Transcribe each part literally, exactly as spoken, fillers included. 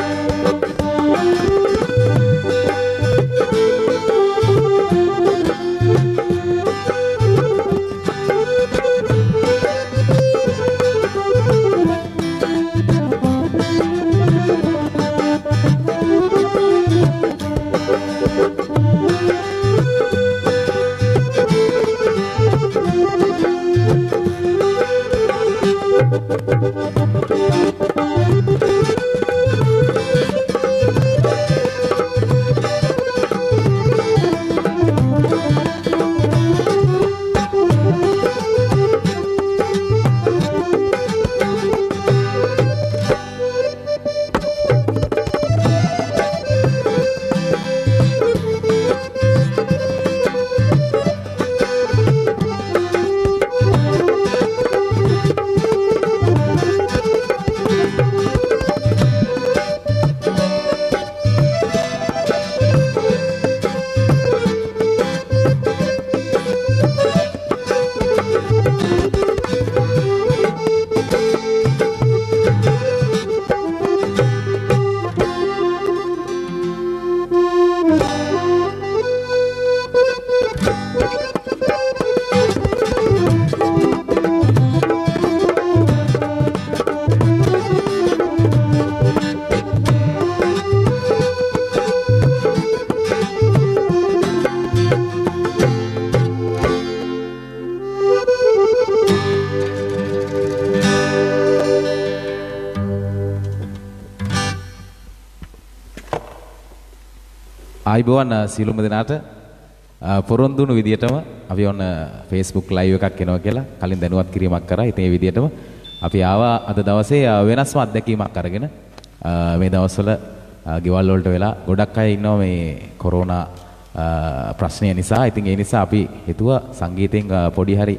ආයිබෝවන් සියලුම දෙනාට පොරොන්දුණු විදියටම අපි ඔන්න Facebook live එකක් එනවා කියලා කලින් දැනුවත් කිරීමක් කරා. ඉතින් ඒ විදියටම අපි ආවා අද දවසේ වෙනස්ම අත්දැකීමක් අරගෙන මේ දවස්වල ගෙවල් වලට වෙලා ගොඩක් අය ඉන්නවා මේ කොරෝනා ප්‍රශ්නය නිසා. ඉතින් ඒ නිසා අපි හිතුවා සංගීතයෙන් පොඩි හරි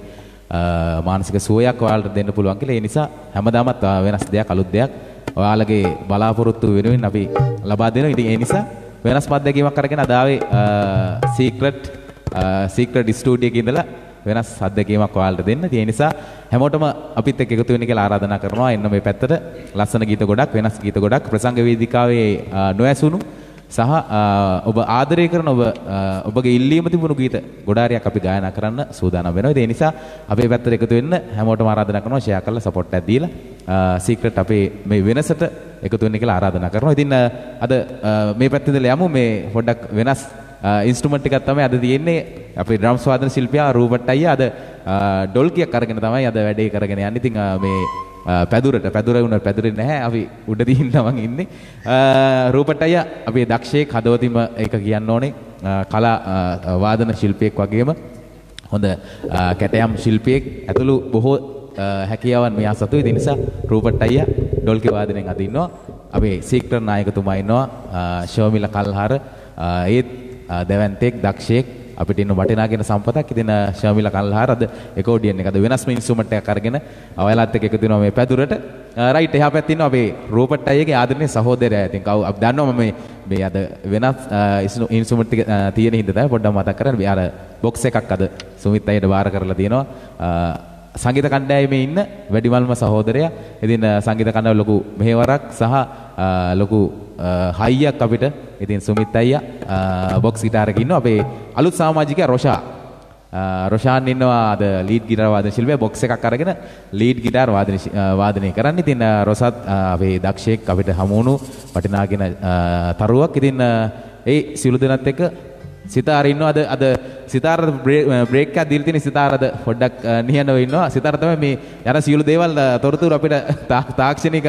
මානසික සුවයක් ඔයාලට දෙන්න පුළුවන් කියලා. ඒ නිසා හැමදාමත් වෙනස් දෙයක් අලුත් දෙයක් ඔයාලගේ බලාපොරොත්තු වෙනුවෙන් අපි ලබා දෙනවා. ඉතින් ඒ නිසා වෙනස් අත්දැකීමක් අරගෙන අද ආවේ සීක්‍රට් සීක්‍රට් ස්ටුඩියෝ එකේ ඉඳලා වෙනස් අත්දැකීමක් ඔයාලට දෙන්න. ඒ නිසා හැමෝටම අපිත් එක්ක එකතු වෙන්න කියලා ආරාධනා කරනවා. එන්න මේ පැත්තට ලස්සන ගීත ගොඩක් වෙනස් ගීත ගොඩක් ප්‍රසංග වේදිකාවේ නොඇසුණු සහ ඔබ ආදරය කරන ඔබ ඔබගේ ඉල්ලීම තිබුණු ගීත ගොඩාරියක් අපි ගායනා කරන්න සූදානම් වෙනවා. ඒ නිසා අපේ පැත්තට එකතු වෙන්න හැමෝටම ආරාධනා කරනවා. ෂෙයා කරලා සපෝට් එකක් දීලා සීක්‍රට් අපේ මේ වෙනසට එකතු වෙන්න කියලා ආරාධනා කරනවා. ඉතින් අද මේ පැත්තේ ඉඳලා යමු මේ පොඩ්ඩක් වෙනස් ඉන්ස්ට්‍රුමන්ට් එකක් තමයි අද තියෙන්නේ. අපේ ඩ්‍රම්ස් වාදන ශිල්පියා රූපට් අයියා අද ඩොල්කියක් අරගෙන තමයි අද වැඩේ කරගෙන යන්නේ. ඉතින් මේ පැදුරට පැදුර වුණා පැදුරේ නැහැ. අපි උඩ දින්න මං ඉන්නේ. රූපට් අයියා අපේ දක්ෂයෙක් හදවතින්ම ඒක කියන්න ඕනේ. කලා වාදන ශිල්පියෙක් වගේම හොඳ කැටයම් ශිල්පියෙක් ඇතුළු බොහෝ හැකියාවන් මෙයා සතු. ඒ නිසා රූපට් අයියා ඩොල්කි වාදනයෙන් අද ඉන්නවා. අපේ සීක්‍රට් නායකතුමා ඉන්නවා. ශෝමිල කල්හාර ඒත් දැවැන්තෙක් දක්ෂයෙක් අපිට ඉන්න වටිනාගෙන සම්පතක්. ඉතින් ශෝමිල කල්හාර අද එකෝඩියන් එක අද වෙනස්ම ඉන්ස්ට්‍රුමන්ට් එකක් අරගෙන ඔයාලත් එක්ක එකතු වෙනවා මේ පැදුරට. රයිට් එහා පැත්තේ ඉන්නවා අපේ රූපට් අයියාගේ ආදරණීය සහෝදරයා. ඉතින් කවු අපි දන්නවා මේ මේ අද වෙනස් ඉන්ස්ට්‍රුමන්ට් එක තියෙන හින්දා තමයි පොඩ්ඩක් මතක් කරන්න. අර බොක්ස් එකක් අද සුමිත් අයියට බාර කරලා තියෙනවා. සංගීත කණ්ඩායමේ ඉන්න වැඩිමල්ම සහෝදරයා. ඉතින් සංගීත කණ්ඩායම ලොකු මෙහෙවරක් සහ ලොකු හයියක් අපිට. ඉතින් සුමිත් අයියා බොක්ස් ගිටාරක ඉන්නවා. අපේ අලුත් සමාජිකයා රොෂා. රොෂාන් ඉන්නවා අද ලීඩ් ගිටාර වාදන ශිල්පියා. බොක්ස් එකක් අරගෙන ලීඩ් ගිටාර වාදන වාදනය කරන්නේ. ඉතින් රොසත් අපේ දක්ෂයෙක් අපිට හමු වුණු වටිනාගෙන තරුවක්. ඉතින් ඒ සියලු දෙනාත් එක්ක සිතාර ඉන්නවා. අද අද සිතාර බ්‍රේක් එකක් දීලා තියෙන. සිතාරද පොඩ්ඩක් නිහඬව ඉන්නවා. සිතාර තමයි මේ යන සියලු දේවල් තොරතුරු අපිට තාක්ෂණික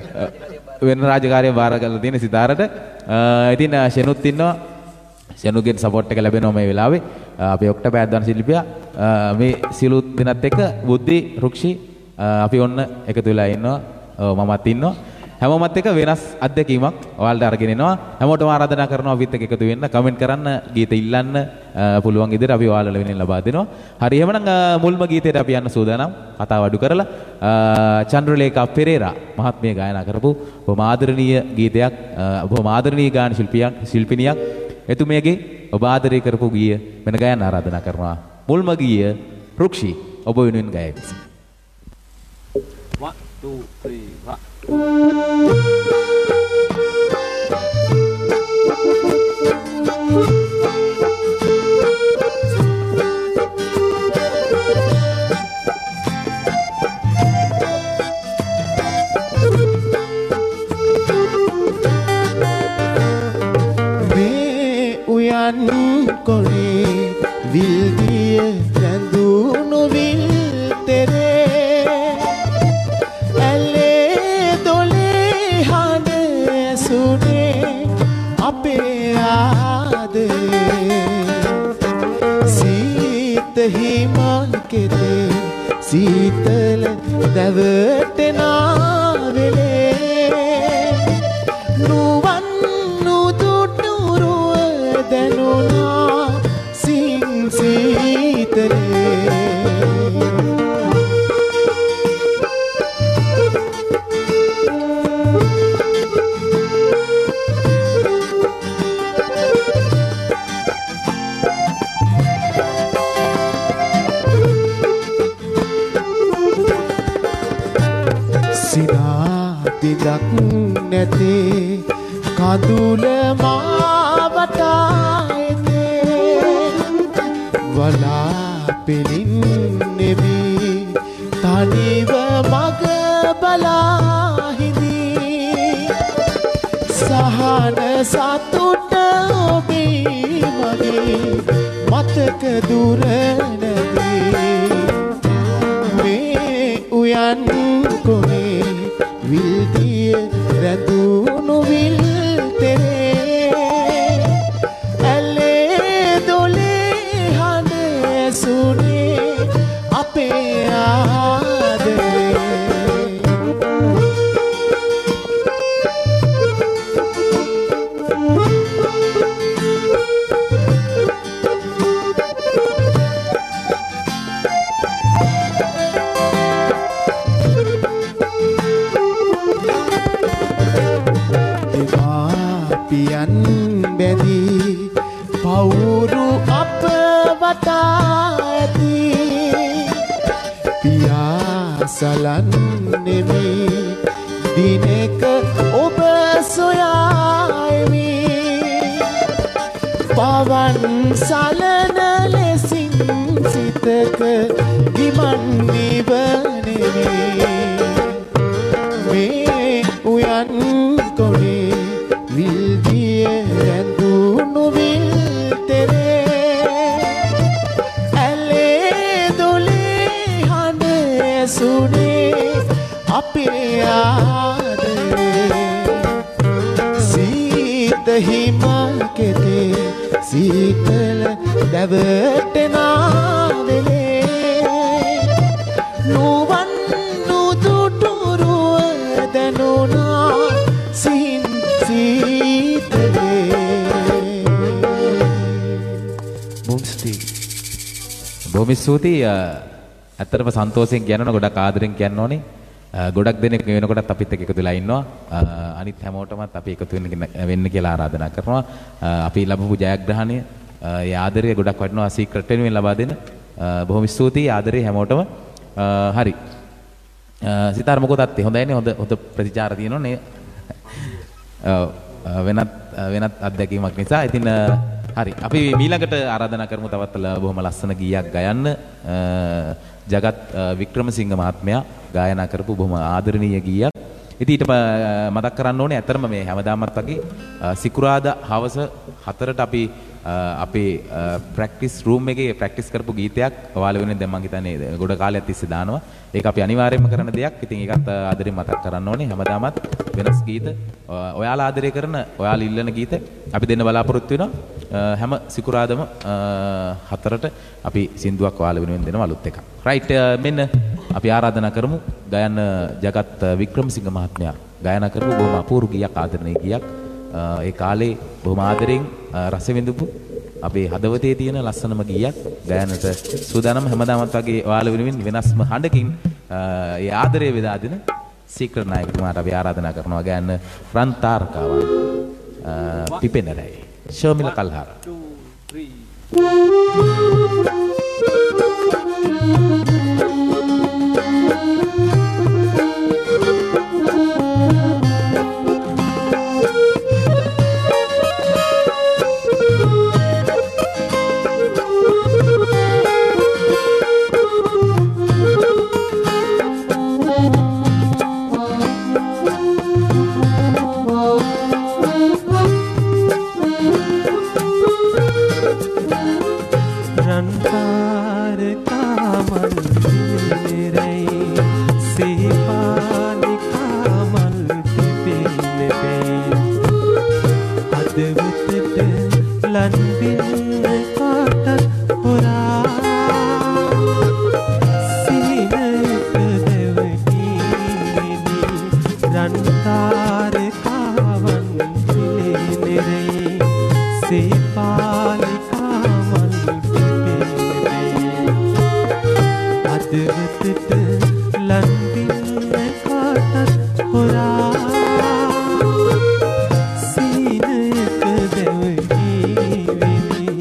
වෙන රාජකාරිය බාර කරලා තියෙන සිතාරට. ඉතින් ෂෙනුත් ඉන්නවා. ෂෙනුගෙන් සපෝට් එක ලැබෙනවා මේ වෙලාවේ. අපේ ඔක්ටෝබර් ආදාන ශිල්පියා මේ සියලු දෙනාත් එක්ක බුද්ධි රුක්ෂි අපි ඔන්න එකතු වෙලා ඉන්නවා. මමත් ඉන්නවා. හැමෝමත් එක්ක වෙනස් අත්දැකීමක් ඔයාලට අරගෙන එනවා. හැමෝටම ආරාධනා කරනවා අපිත් එක්ක එකතු වෙන්න, කමෙන්ට් කරන්න, ගීත ඉල්ලන්න පුළුවන් විදිහට අපි ඔයාලට වෙනින් ලබා දෙනවා. හරි එහෙමනම් මුල්ම ගීතයට අපි යන්න සූදානම්. කතාව අඩු කරලා චන්ද්‍රලේඛා පෙරේරා මහත්මිය ගායනා කරපු බොහොම ආදරණීය ගීතයක්, බොහොම ආදරණීය ගාන ශිල්පියක් ශිල්පිනියක්. එතුමියගේ ඔබ ආදරය කරපු ගීය වෙන ගායන ආරාධනා කරනවා. මුල්ම ගීය රුක්ෂි ඔබ වෙනුවෙන් ගායකි. one two three one උයන් කොනේ විල්දිය රැඳුණු විල් තෙරේ ඇලේ දොලේ හඬ ඇසුනේ අපේ ආදරේ සීත හිමකෙතේ සීතල දැවටෙනා වෙලේ නුවන් නුදුටුරුව දැනුණා සිං සීතලේ දිදක් නැතේ කඳුල මාවටායතේ වලා පෙලින් නෙවි තනිව මග බලාහිදී සහන සතුට ඔබේ මගේ මතක දුර නැවී මේ උයන් කොනේ විල්දිය රැඳුණු විල් තෙරේ ඇලේ දොලේ හඬ ඇසුනේ අපේ ආදරේ පියන් බැඳී පවුරු අප වටා ඇති පියා සලන්නෙමි දිනක ඔබ සොයායමි පවන් සලන ලෙසින් සිතක ගිමන් නිවනෙමි මේ උයන් කොනේ විල්දිය රැඳුණු විල් තෙරේ ඇලේ දොලේ හඬ ඇසුනේ අපේ ආදරේ සීත හිමකෙතේ සීතල දැවටෙනා වෙලේ නුවන් නුදුටුරුව දැනුණා සිහින් බොහොම ස්තුතියි. ඇත්තටම සන්තෝෂයෙන් කියනවා ගොඩක් ආදරෙන් කියන්න ඕනේ. ගොඩක් දෙනෙක් වෙනකොටත් අපිත් එක්ක එකතු වෙලා ඉන්නවා. අනිත් හැමෝටමත් අපි එකතු වෙන්න වෙන්න කියලා ආරාධනා කරනවා. අපි ලැබපු ජයග්‍රහණය ඒ ආදරය ගොඩක් වටිනවා සීක්‍රට් වෙනුවෙන් ලබා දෙන්න. බොහොම ස්තුතියි ආදරේ හැමෝටම. හරි. සිතාර මොකදත් හොඳයිනේ හොඳ හොඳ ප්‍රතිචාර තියෙනවා නේ. වෙනත් වෙනත් අත්දැකීමක් නිසා. ඉතින් හරි අපි ඊළඟට ආරාධනා කරමු තවත් බොහොම ලස්සන ගීයක් ගයන්න. ජගත් වික්‍රමසිංහ මහත්මයා ගායනා කරපු බොහොම ආදරණීය ගීයක්. ඉතින් ඊට මතක් කරන්න ඕනේ ඇතරම මේ හැමදාමත් වගේ සිකුරාදා හවස හතරට අපි අපේ ප්‍රැක්ටිස් රූම් එකේ ප්‍රැක්ටිස් කරපු ගීතයක් ඔයාලා වෙනුවෙන් දැන් මම හිතන්නේ ගොඩ කාලයක් තිස්සේ දානවා. ඒක අපි අනිවාර්යයෙන්ම කරන දෙයක්. ඉතින් ඒකත් ආදරෙන් මතක් කරන්න ඕනේ. හැමදාමත් වෙනස් ගීත ඔයාලා ආදරය කරන ඔයාලා ඉල්ලන ගීත අපි දෙන්න බලාපොරොත්තු වෙනවා. හැම සිකුරාදම හතරට අපි සින්දුවක් ඔයාලා වෙනුවෙන් දෙනවා අලුත් එකක්. රයිට් මෙන්න අපි ආරාධනා කරමු ගයන ජගත් වික්‍රමසිංහ මහත්මයා ගායනා කරපු බොහොම අපූර්ව ගීයක් ආදරණීය ගීයක්. ඒ කාලේ බොහොම ආදරෙන් රස විඳපු අපේ හදවතේ තියෙන ලස්සනම ගීයක් ගායනට සූදානම් හැමදාමත් වගේ ඔයාලා වෙනුවෙන් වෙනස්ම හඬකින් ඒ ආදරය බෙදා දෙන සීක්‍රට් නායකතුමාට අපි ආරාධනා කරනවා ගායන රන් තාරකාවන් පිපෙන රැයි ශර්මිල කල්හාර two three ලන් බින්න කාටත් හොරා සීනයක දෙවනීනි රන් තාරකාවන් විලේ නෙරේ සීපාලිකාමල් පිපෙන්නේ අදවතට ලන් බින්න කාටත් හොරා සීනයක දෙවනීනි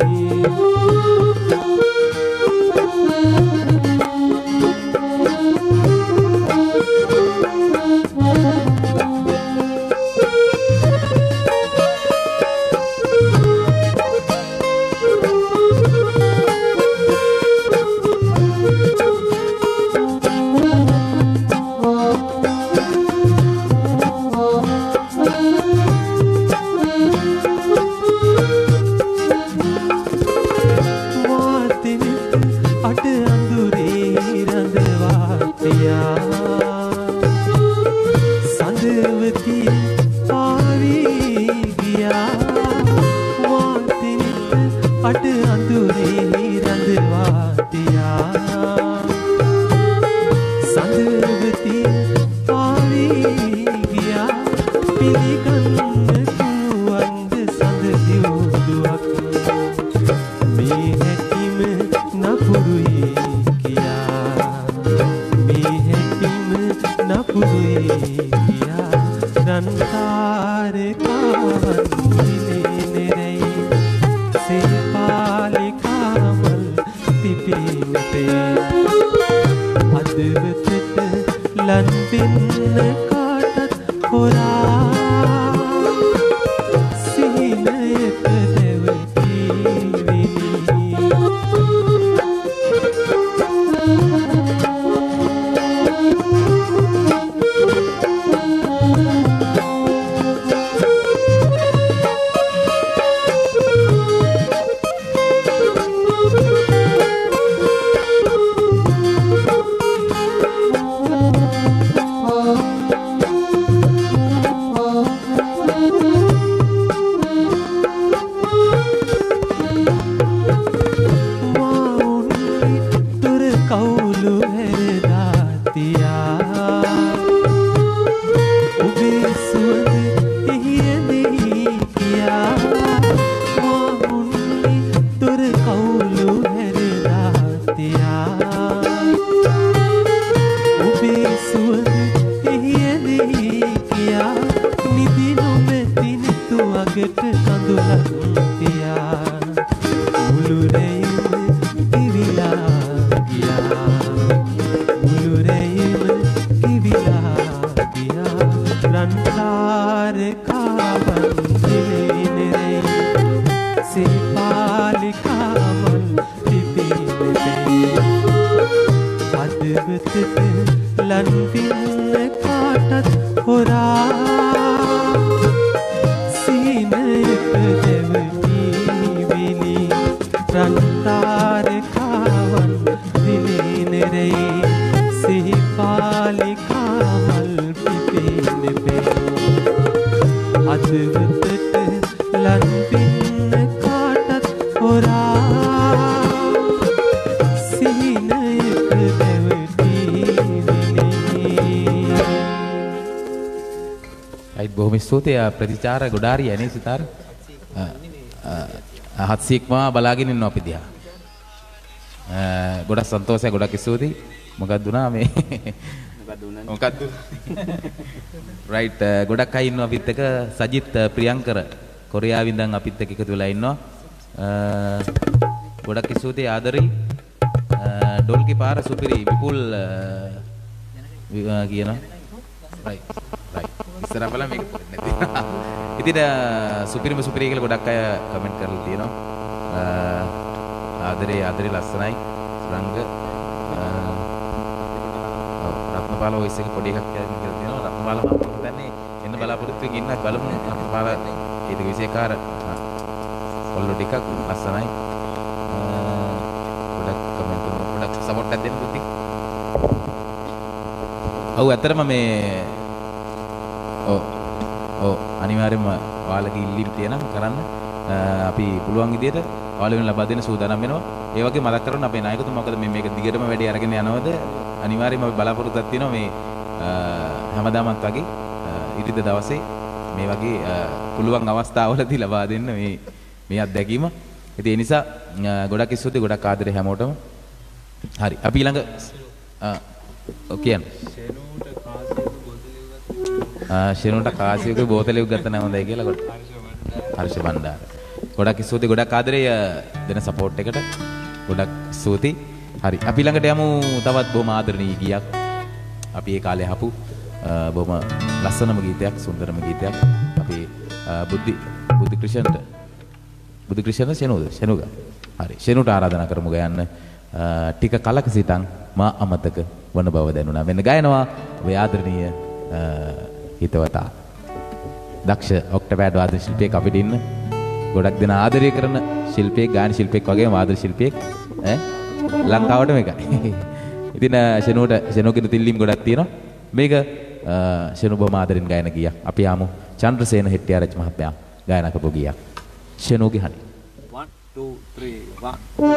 ස්තුතියි ප්‍රතිචාර ගොඩාරිය නේ සිතාර හත්සියක්ම බලාගෙන ඉන්නවා අපි දිහා ගොඩක් සන්තෝෂයි ගොඩක් ස්තුතියි මොකක්ද උනා මේ මොකක්ද උනා මොකක්ද රයිට් ගොඩක් අය ඉන්නවා අපිත් එක්ක සජිත් ප්‍රියංකර කොරියාවෙන් ඉඳන් අපිත් එක්ක එකතු වෙලා ඉන්නවා ගොඩක් ස්තුතියි ආදරේ ඩොල්කි පාර සුපිරි විපුල් කියනවා රයිට් රයිට් ඉස්සරහ බලන්න මේක නැති. ඉතින් සුපිරිම සුපිරි කියලා ගොඩක් අය කමෙන්ට් කරලා තියෙනවා. ආදරේ ආදරේ ලස්සනයි. රංග රත්නපාල වොයිස් එක පොඩි එකක් කියලා තියෙනවා. රත්නපාල මම හිතන්නේ එන්න බලාපොරොත්තු වෙමින් ඉන්න බලමු. රත්නපාල ඒක විශේෂකාර කොල්ලෝ ටිකක් ලස්සනයි. ගොඩක් කමෙන්ට් ගොඩක් සපෝට් එකක් දෙන්න පුතේ. ඔව් ඇත්තටම මේ ඔව් ඔව් අනිවාර්යයෙන්ම ඔයාලගේ ඉල්ලීම් තියෙනවා කරන්න අපි පුළුවන් විදියට පාළුවෙන් ලබා දෙන්න සූදානම් වෙනවා. ඒ වගේ මතක් කරගන්න අපේ නායකතුමා මොකද මේ මේක දිගටම වැඩි අරගෙන යනවද අනිවාර්යයෙන්ම අපි බලාපොරොත්තුවක් තියෙනවා මේ හැමදාමත් වගේ ඉරිද දවසේ මේ වගේ පුළුවන් අවස්ථාවලදී ලබා දෙන්න මේ මේ අත්දැකීම. ඉතින් ඒ නිසා ගොඩක් ස්තුතියි ගොඩක් ආදරේ හැමෝටම. හරි අපි ඊළඟ කියන්න. ෂෙනුට කාසියක බෝතලයක් ගත්ත නැවඳයි කියලා කොට. හර්ෂ බණ්ඩාර. ගොඩක් ස්තුතියි ගොඩක් ආදරේ දෙන සපෝට් එකට. ගොඩක් ස්තුතියි. හරි අපි ළඟට යමු තවත් බොහොම ආදරණීය ගීයක්. අපි ඒ කාලේ අහපු බොහොම ලස්සනම ගීතයක් සුන්දරම ගීතයක්. අපි බුද්ධි බුද්ධ ක්‍රිෂන්ට බුද්ධ ක්‍රිෂන් ෂෙනුද ෂෙනුග. හරි ෂෙනුට ආරාධනා කරමු ගයන්න. ටික කලක සිටන් මා අමතක වන බව දැනුණා. මෙන්න ගයනවා ඔය ආදරණීය හිතවතා දක්ෂ ඔක්ටෝබර් වාදන ශිල්පියෙක් අපිට ඉන්න ගොඩක් දෙනා ආදරය කරන ශිල්පියෙක් ගායන ශිල්පියෙක් වගේම වාදන ශිල්පියෙක් ඈ ලංකාවට මේකයි. ඉතින් ෂෙනුට ෂෙනුකින් තිල්ලීම් ගොඩක් තියෙනවා. මේක ෂෙනු බොහොම ආදරෙන් ගායන ගීයක්. අපි ආමු චන්ද්‍රසේන හෙට්ටිආරච්චි මහත්මයා ගායනා කරපු ගීයක්. ෂෙනුගේ හනි. one two three one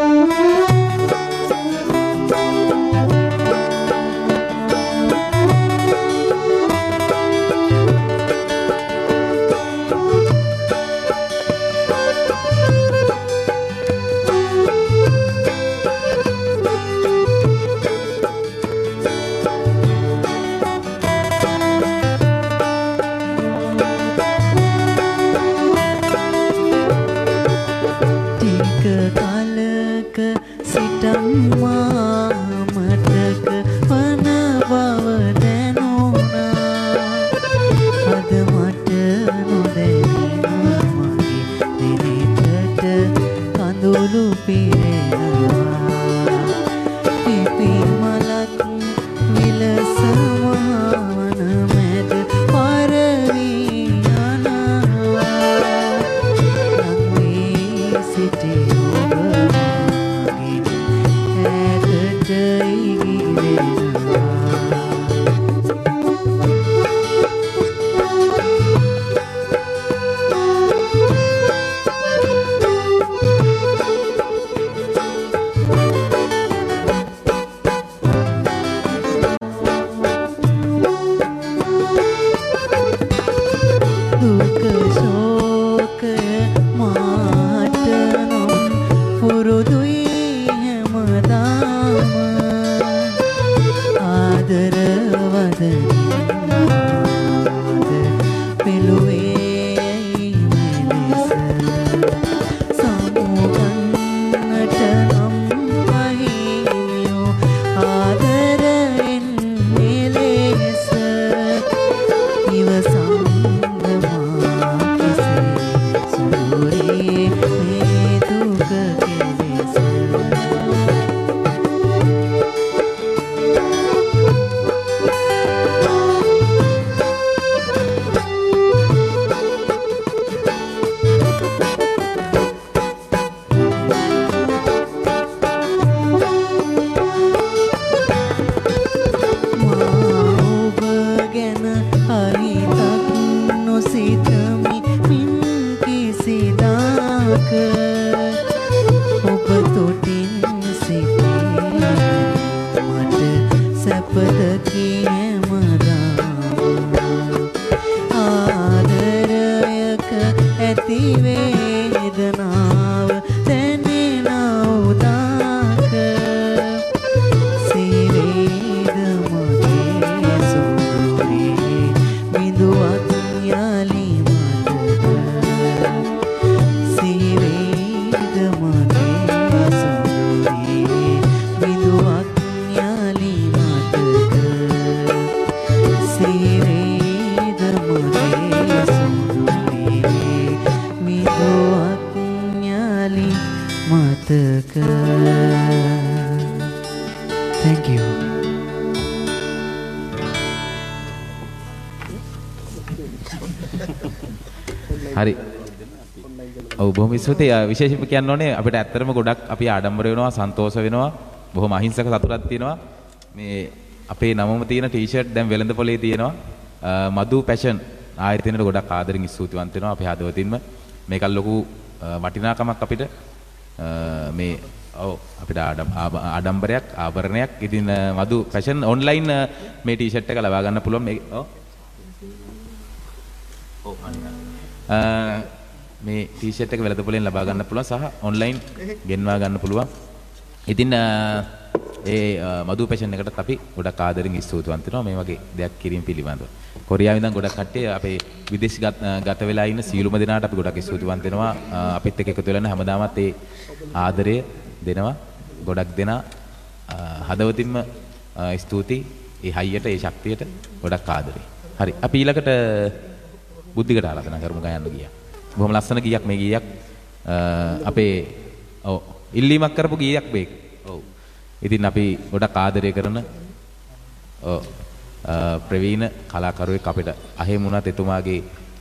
හරි. ඔව් බොහොම ස්තුතියි. විශේෂයෙන්ම කියන්න ඕනේ අපිට ඇත්තටම ගොඩක් අපි ආඩම්බර වෙනවා, සන්තෝෂ වෙනවා, බොහොම අහිංසක සතුටක් තියෙනවා. මේ අපේ නමම තියෙන ටී-ෂර්ට් දැන් වෙළඳ පොලේ තියෙනවා. මදු පැෂන් ආයතනයට ගොඩක් ආදරෙන් ස්තුතිවන්ත වෙනවා අපි හදවතින්ම. මේක ලොකු වටිනාකමක් අපිට මේ ඔව් අපිට ආඩම්බරයක් ආභරණයක් ඉතින් මදු ෆැෂන් ඔන්ලයින් මේ ටී-ෂර්ට් එක ලබා ගන්න පුළුවන් මේ ඔව් ඔව් මේ ටී-ෂර්ට් එක වෙළඳපොලෙන් ලබා ගන්න පුළුවන් සහ ඔන්ලයින් ගෙන්වා ගන්න පුළුවන්. ඉතින් ඒ මදු ෆැෂන් එකටත් අපි ගොඩක් ආදරෙන් ස්තුතිවන්ත වෙනවා මේ වගේ දෙයක් කිරීම පිළිබඳව. කොරියාවෙන් ඉඳන් ගොඩක් කට්ටිය අපේ විදේශ ගත වෙලා ඉන්න සියලුම දෙනාට අපි ගොඩක් ස්තුතිවන්ත වෙනවා. අපිත් එක්ක එකතු වෙලා හැමදාමත් ඒ ආදරය දෙනවා. ගොඩක් දෙනා හදවතින්ම ස්තුති ඒ හයියට ඒ ශක්තියට ගොඩක් ආදරේ. හරි. අපි ඊළඟට බුද්ධිකට ආරාධනා කරමු ගයන්න ගියා. බොහොම ලස්සන ගීයක් මේ ගීයක් අපේ ඔව් ඉල්ලීමක් කරපු ගීයක් මේක. ඔව්. ඉතින් අපි ගොඩක් ආදරය කරන ඔව් ප්‍රවීණ කලාකරුවෙක් අපිට අහෙමුණත් එතුමාගේ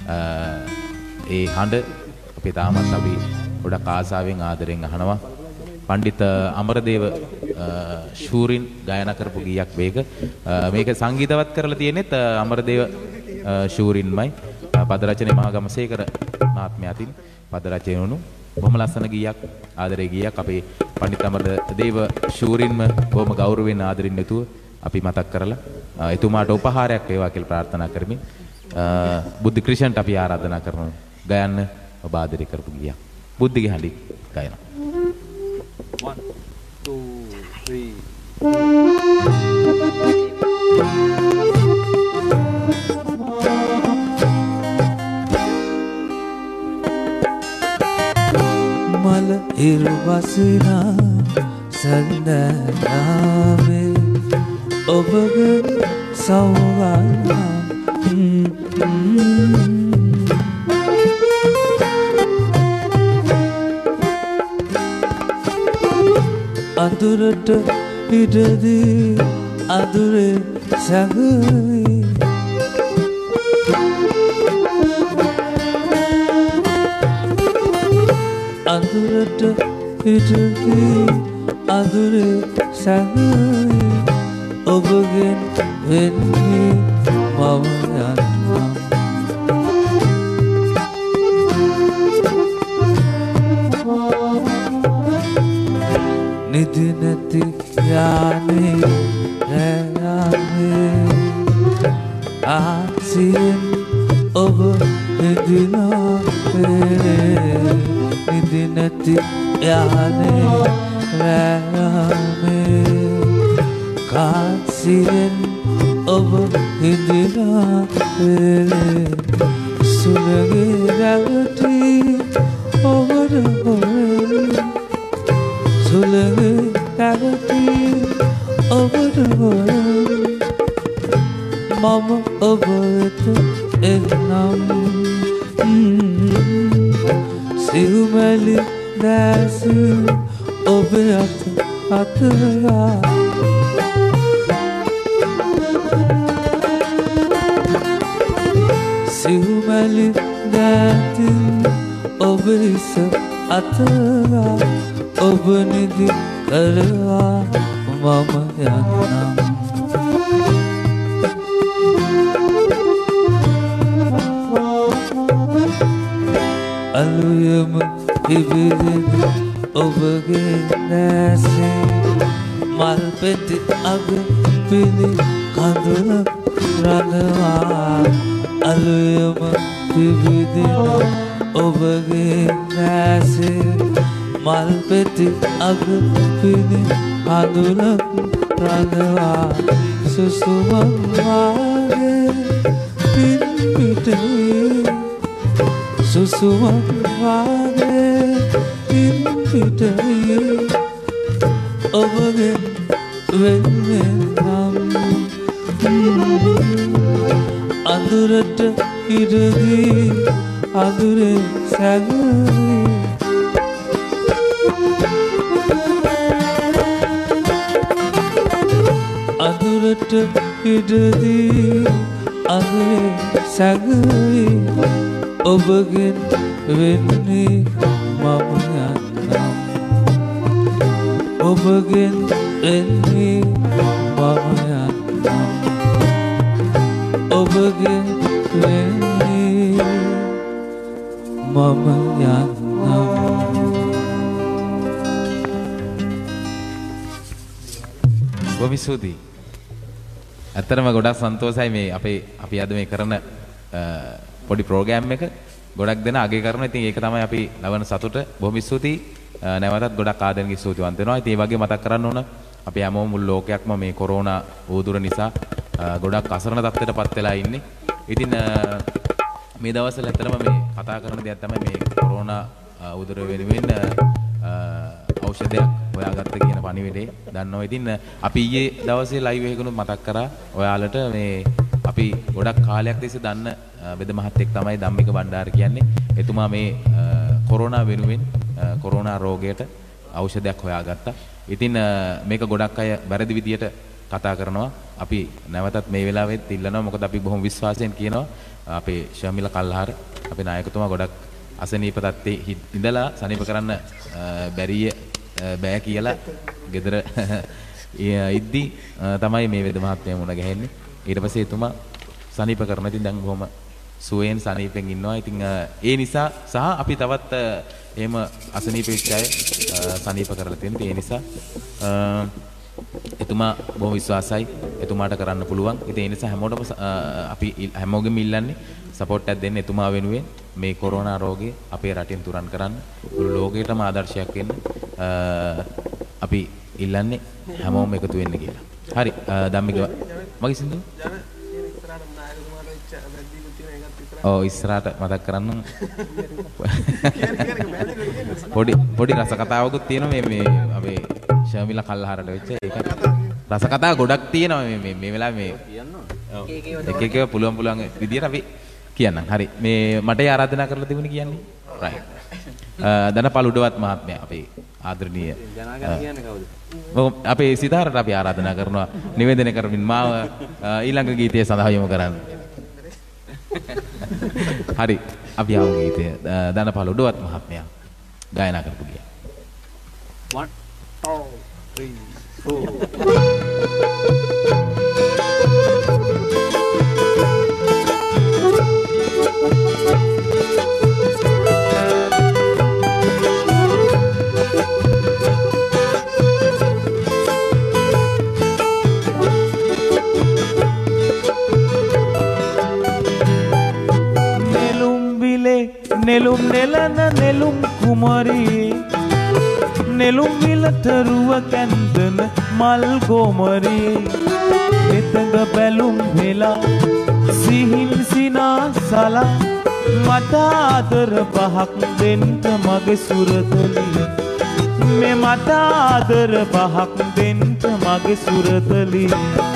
ඒ හඬ අපි තාමත් අපි ගොඩක් ආසාවෙන් ආදරෙන් අහනවා. පණ්ඩිත අමරදේව ශූරින් ගායනා කරපු ගීයක් මේක. මේක සංගීතවත් කරලා තියෙනෙත් අමරදේව ශූරින්මයි. පද රචනයේ මහගමසේකර මහත්මයා අතින් පද රචනය වුණු බොහොම ලස්සන ගීයක් ආදරේ ගීයක් අපේ පණ්ඩිත අමරදේව ශූරින්ම බොහොම ගෞරවයෙන් ආදරින් යුතුව අපි මතක් කරලා එතුමාට උපහාරයක් වේවා කියලා ප්‍රාර්ථනා කරමින් බුද්ධ ක්‍රිෂන්ට අපි ආරාධනා කරනවා ගයන්න ඔබ ආදරේ කරපු ගීයක් බුද්ධගේ හඬින් ගයනවා. one two three මල ඉරුවසිනා සඳනාවේ ඔබගේ සෞවන්නා අඳුරට ඉඩදී අඳුරේ සැඟවී අඳුරට ඉඩදී අඳුරේ සැඟවී ඔබගෙන් වෙන්නේ මම යන්නම් නිදි නැති යානේ රැයානේ ආසියෙන් ඔබ නිදිනා නිදි නැති යානේ රැයානේ කාසියෙන් ඔබ නිදිනා සුලගේ රැවටි ඔබට හොරේ සුලගේ රැවටි ඔබට හොරේ මම ඔබ වෙත එන්නම් සිව්මැලි දැසු ඔබ අත අතගා සිව්මැලි දැතින් ඔබ ඉස අතගා ඔබ නිදි කරවා මම යන්නම් අලුයම ඉවිදින ඔබගේ නැසේ මල් පෙති අග පිණි කඳුල රඳවා අලුයම ඉවිදින ඔබගේ නැසේ මල් පෙති අග පිණි කඳුල රඳවා සුසුමක් වාගේ පින් පිටේ සුසුමක් වාගේ පින් පිටේ ඔබගෙන් වෙන්නේ නම් අඳුරට ඉඩදී අඳුරේ සැඟවී අඳුරට ඉඩදී අඳුරේ සැඟවී ඔබගෙන් වෙන්නේ මම යන්නම් ඔබගෙන් වෙන්නේ මම යන්නම් ඔබගෙන් වෙන්නේ මම යන්නම්. බොහොම ස්තුතියි. ඇත්තටම ගොඩක් සන්තෝෂයි මේ අපේ අපි අද මේ කරන පොඩි ප්‍රෝග්‍රෑම් එක ගොඩක් දෙනා අගය කරනවා. ඉතින් ඒක තමයි අපි ලබන සතුට. බොහොම ස්තුතියි. නැවතත් ගොඩක් ආදරණීය ස්තුතිවන්ත වෙනවා. ඉතින් මේ වගේ මතක් කරන්න ඕන අපි හැමෝම මුළු ලෝකයක්ම මේ කොරෝනා ඌදුර නිසා ගොඩක් අසරණ තත්ත්වයටපත් වෙලා ඉන්නේ. ඉතින් මේ දවස්වල ඇත්තටම මේ කතා කරන දෙයක් තමයි මේ කොරෝනා ඌදුර වෙනුවෙන් ඖෂධයක් හොයාගත්ත කියන පණිවිඩේ දන්නවා. ඉතින් අපි ඊයේ දවසේ ලයිව් එකකුත් මතක් කරා ඔයාලට මේ අපි ගොඩක් කාලයක් තිස්සේ දන්න බෙද මහත්තයෙක් තමයි ධම්මික බණ්ඩාර කියන්නේ. එතුමා මේ කොරෝනා වෙනුවෙන් කොරෝනා රෝගයට ඖෂධයක් හොයාගත්තා. ඉතින් මේක ගොඩක් අය වැරදි විදියට කතා කරනවා. අපි නැවතත් මේ වෙලාවෙත් ඉල්ලනවා. මොකද අපි බොහොම විශ්වාසයෙන් කියනවා අපේ ශර්මිල කල්හාර අපේ නායකතුමා ගොඩක් අසනීප තත්ත්වයේ ඉඳලා සනීප කරන්න බැරිය බෑ කියලා ගෙදර ඉද්දි තමයි මේ වෙද මහත්මයා මුණ ගැහෙන්නේ. ඊට පස්සේ එතුමා සනීප කරනවා. ඉතින් දැන් බොහොම සුවයෙන් සනීපෙන් ඉන්නවා. ඉතින් ඒ නිසා සහ අපි තවත් එහෙම අසනීප වෙච්ච අය සනීප කරලා තියෙනවා. ඒ නිසා එතුමා බොහොම විශ්වාසයි එතුමාට කරන්න පුළුවන්. ඉතින් ඒ නිසා හැමෝටම අපි හැමෝගෙම ඉල්ලන්නේ සපෝට් එකක් දෙන්න එතුමා වෙනුවෙන් මේ කොරෝනා රෝගය අපේ රටින් තුරන් කරන්න මුළු ලෝකෙටම ආදර්ශයක් වෙන්න අපි ඉල්ලන්නේ හැමෝම එකතු වෙන්න කියලා. හරි ධම්මික මගේ සින්දු ඔව් ඉස්සරහට මතක් කරන්න පොඩි පොඩි රස කතාවකුත් තියෙනවා මේ මේ අපේ ශර්මිලා කල්හාරට වෙච්ච ඒක රස කතා ගොඩක් තියෙනවා මේ මේ මේ වෙලාවේ මේ එක එක පුළුවන් පුළුවන් විදියට අපි කියන්නම්. හරි මේ මට ආරාධනා කරලා තිබුණේ කියන්නේ රයිට් දනපල් උඩවත් මහත්මයා අපේ ආදරණීය ජනාගම කියන්නේ කවුද? අපේ සිතාරට අපි ආරාධනා කරනවා නිවේදනය කරමින් මාව ඊළඟ ගීතය සඳහා යොමු කරන්න. හරි අපි ආව ගීතය දනපල් උඩවත් මහත්මයා ගායනා කරපු ගීය. one two three four නෙළුම් නෙලන නෙළුම් කුමරියේ නෙළුම් විලට රුව කැන්දන මල් ගෝමරියේ එතඟ බැලුම් වෙලා සිහින් සිනාසලා මට ආදර පහක් දෙන්න මගේ සුරතලිය මේ මට ආදර පහක් දෙන්න මගේ සුරතලිය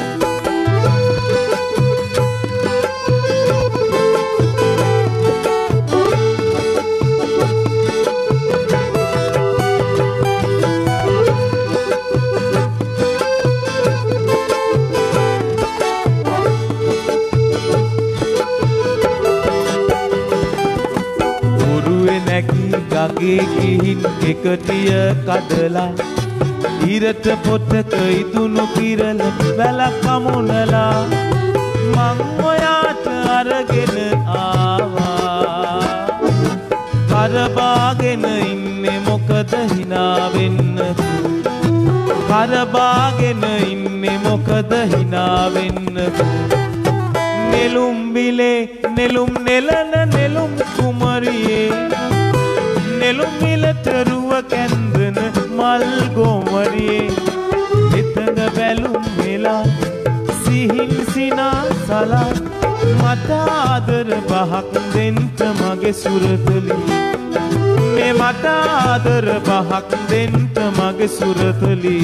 ගගේ ගිහින් එකටිය කඩලා ඉරට පොටක ඉදුණු කිරල වැලක් අමුණලා මං ඔයාට අරගෙන ආවා කරබාගෙන ඉන්නේ මොකද hina වෙන්න කරබාගෙන ඉන්නේ මොකද hina වෙන්න නෙළුම් බිලේ නෙළුම් නෙලන නෙළුම් කුමරියේ නෙළුම් විලට රුව කැන්දන මල් ගෝමරියේ එතන බැලුම් වෙලා සිහින් සිනාසලා මට ආදර පහක් දෙන්න මගේ සුරතලි මේ මට ආදර පහක් දෙන්න මගේ සුරතලි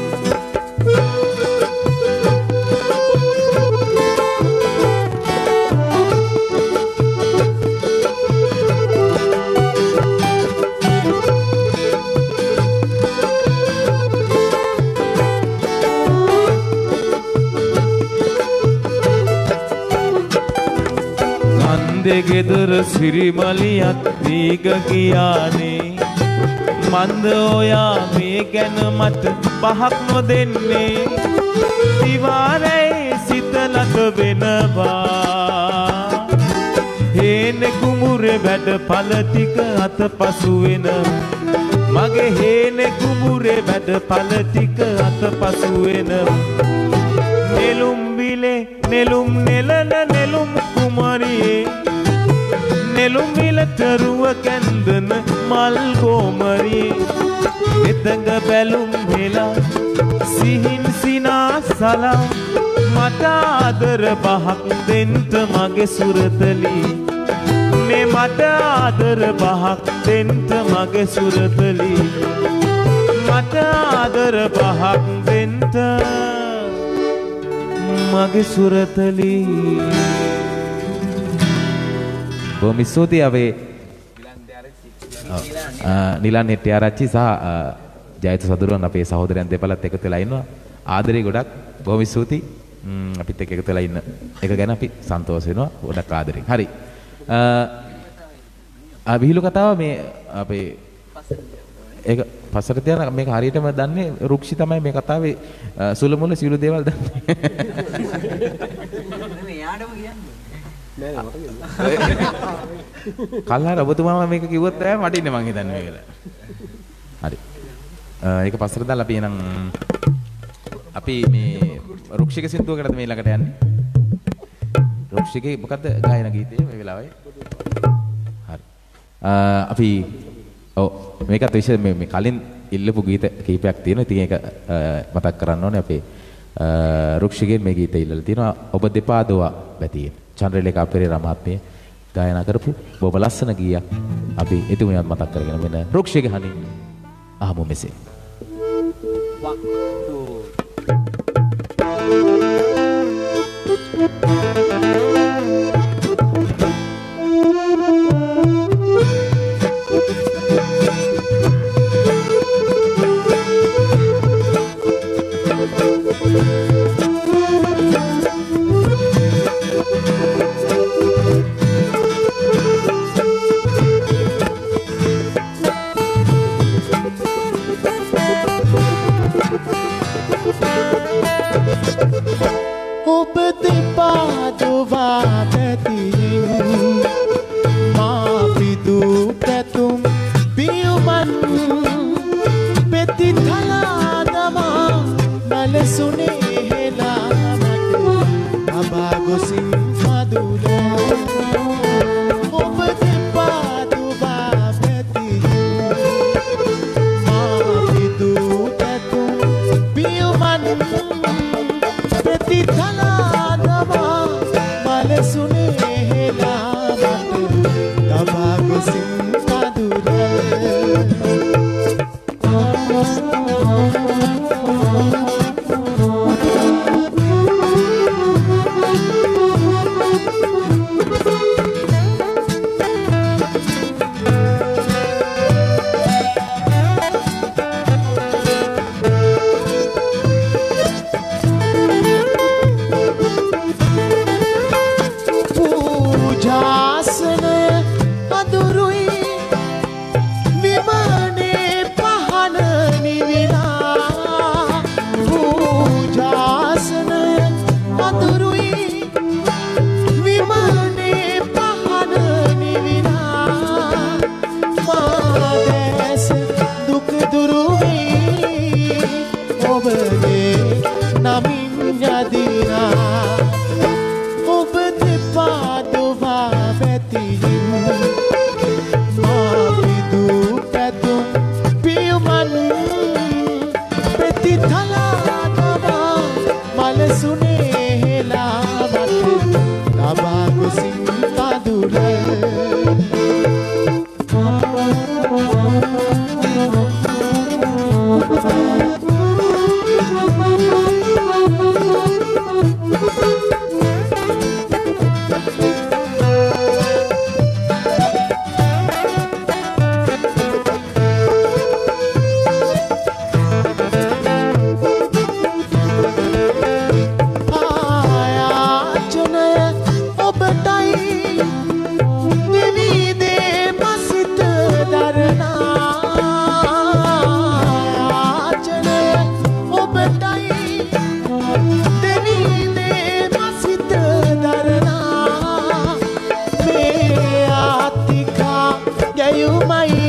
ගෙදර සිරිමලියක් දීග ගියානේ මන්ද ඔයා මේ ගැන මට පහක් නොදෙන්නේ දිවාරේ සිතලක වෙනවා හේනේ කුඹුරේ වැඩ ඵල ටික අතපසු වෙන මගේ හේනේ කුඹුරේ වැඩ ඵල ටික අතපසු වෙන නෙළුම් විලේ නෙළුම් නෙලන නෙළුම් කුමරියේ නෙළුම් විලට රුව කැන්දන මල් ගෝමරියේ එතඟ බැලුම් හෙලා සිහින් සිනාසලා මට ආදර බහක් දෙන්ට මගේ සුරතලි මේ මට ආදර බහක් දෙන්ට මගේ සුරතලි මට ආදර බහක් දෙන්ට මගේ සුරතලි බොහොම ස්තුතියි අපේ නිලන් හෙට්ටිආරච්චි සහ ජයත සදුරන් අපේ සහෝදරයන් දෙපළත් එකතු වෙලා ඉන්නවා ආදරේ ගොඩක් බොහොම ස්තුතියි අපිත් එක්ක එකතු වෙලා ඉන්න එක ගැන අපි සන්තෝෂ වෙනවා ගොඩක් ආදරෙන් හරි ආ විහිළු කතාව මේ අපේ ඒක පස්සට තියන මේක හරියටම දන්නේ රුක්ෂි තමයි මේ කතාවේ සුළු මුළු සියලු දේවල් දන්නේ එයාටම කියන්නේ කල්ලාර ඔබතුමාම මේක කිව්වොත් තමයි මට ඉන්නේ මං හිතන්නේ මේක. හරි. ඒක පස්සට දාලා අපි එනම් අපි මේ රුක්ෂික සින්දුවකටද මේ ළඟට යන්නේ. රුක්ෂිකේ මොකද්ද ගායන ගීතය මේ වෙලාවේ? හරි. අපි ඔව් මේකත් විශේෂ මේ කලින් ඉල්ලපු ගීත කීපයක් තියෙනවා. ඉතින් ඒක මතක් කරන්න ඕනේ අපේ රුක්ෂිකේ මේ ගීතය ඉල්ලලා තියෙනවා. ඔබ දෙපා දොවා බැතියේ. චන්ද්‍රලේඛා පෙරේරා මහත්මිය ගායනා කරපු බොහොම ලස්සන ගීයක් අපි එතුමියන් මතක් කරගෙන මෙන්න රුක්ෂිගේ හනින් අහමු මෙසේ. one two ආයුමයි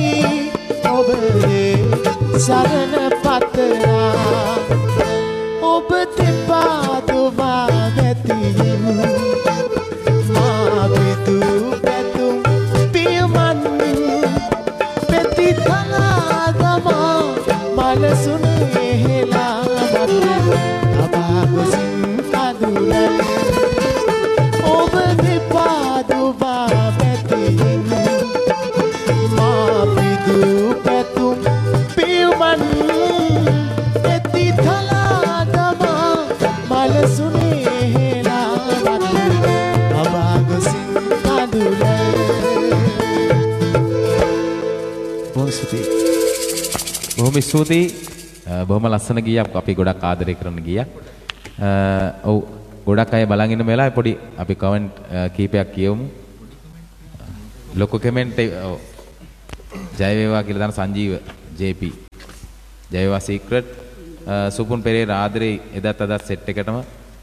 ඔබේ සරණ පතනා ඔබ දෙපා දුවා නැතිව මා බිදු පැතුම් පියමන් පෙති තලාගමා මලසුනේ හෙලා මත තබා ගොසින් කඳුලයි ඔබ දෙපා දුවා පැතින් මා බිදු පැතුම් පියමන් පෙති තලාගමා මලසුනේ හෙලා මත තබා ගොසින් කඳුලයි. බොහොම ස්තුතියි. බොහොම ස්තුතියි. බොහොම ලස්සන ගීයක් අපි ගොඩක් ආදරය කරන ගීයක්. ඔව් ගොඩක් අය බලන් ඉන්න වෙලාවේ පොඩි අපි කමෙන්ට් කීපයක් කියවමු. ලොකු කමෙන්ට් ඔව් ජය වේවා කියලා දාන සංජීව ජේ.පී. ජය වේවා සීක්‍රට් සුපුන් පෙරේරා ආදරේ එදත් අදත් සෙට් එකටම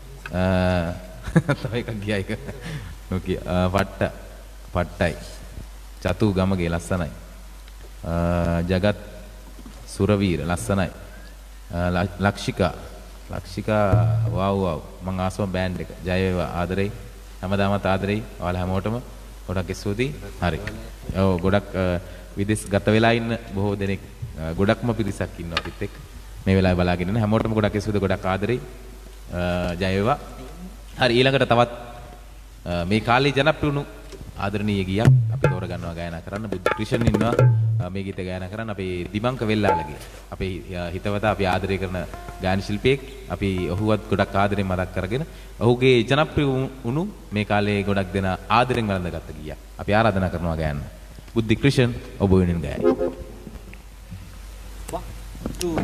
තව එකක් ගියා එක නොකිය පට්ට පට්ටයි චතු ගමගේ ලස්සනයි ජගත් සුරවීර ලස්සනයි ලක්ෂිකා ලක්ෂිකා වව් වව් මං ආසම බෑන්ඩ් එක ජය වේවා ආදරේ හැමදාමත් ආදරේ ඔයාලා හැමෝටම ගොඩක් ස්තුතියි හරි ඔව් ගොඩක් විදේශ ගත වෙලා ඉන්න බොහෝ දෙනෙක් ගොඩක්ම පිරිසක් ඉන්නවා අපිත් එක්ක මේ වෙලාවේ බලාගෙන ඉන්න හැමෝටම ගොඩක් ස්තුතියි ගොඩක් ආදරේ ජය වේවා හරි ඊළඟට තවත් මේ කාලේ ජනප්‍රිය වුණු ආදරණීය ගීයක් අපි තෝරගන්නවා ගායනා කරන්න බුද්ධ ක්‍රිෂන් ඉන්නවා මේ ගීත ගායනා කරන්න අපේ දිමංක වෙල්ලාලගේ අපේ හිතවතා අපි ආදරය කරන ගායන ශිල්පියෙක් අපි ඔහුවත් ගොඩක් ආදරෙන් මතක් කරගෙන ඔහුගේ ජනප්‍රිය වුණු මේ කාලේ ගොඩක් දෙනා ආදරෙන් වළඳගත්ත ගීයක් අපි ආරාධනා කරනවා ගායන්න බුද්ධ ක්‍රිෂන් ඔබ වෙනින් ගායයි one two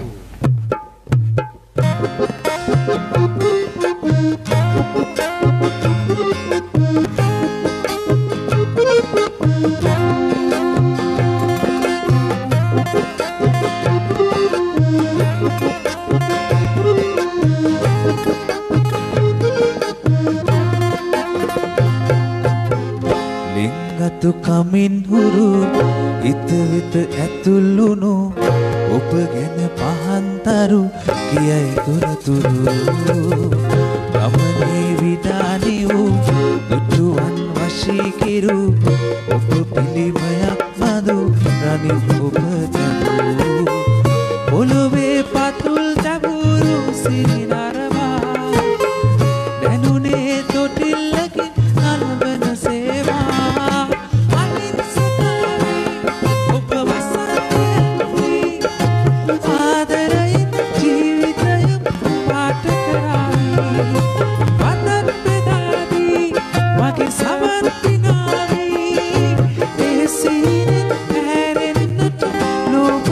ලිංගතු කමින් හුරු හිත වෙත ඇතුළුණු ඔබ ගැන පහන්තරු කියයි තුරතුරු ගමනේ විඩානි වූ දුටුවන් වශී කිරු ඔබ පිළිමයක් නදු රනිල් ඔබ තැබූ පොළොවේ පතුල් තැබුරු සිරිනරවා දැනුනේ තොටිල්ලකින් නලබන සේවා අහිංසකයි ඔබ වසරේ ආදරයෙන් ජීවිතය පාට කරාවි වදන් බෙදාවි වගේ සමර්පිනාවි ඒ සීනෙන් ඇරෙන්නට ලෝක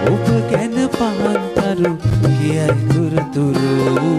ඔබ ගැන පහන්තරු කියයි තුරුතුරු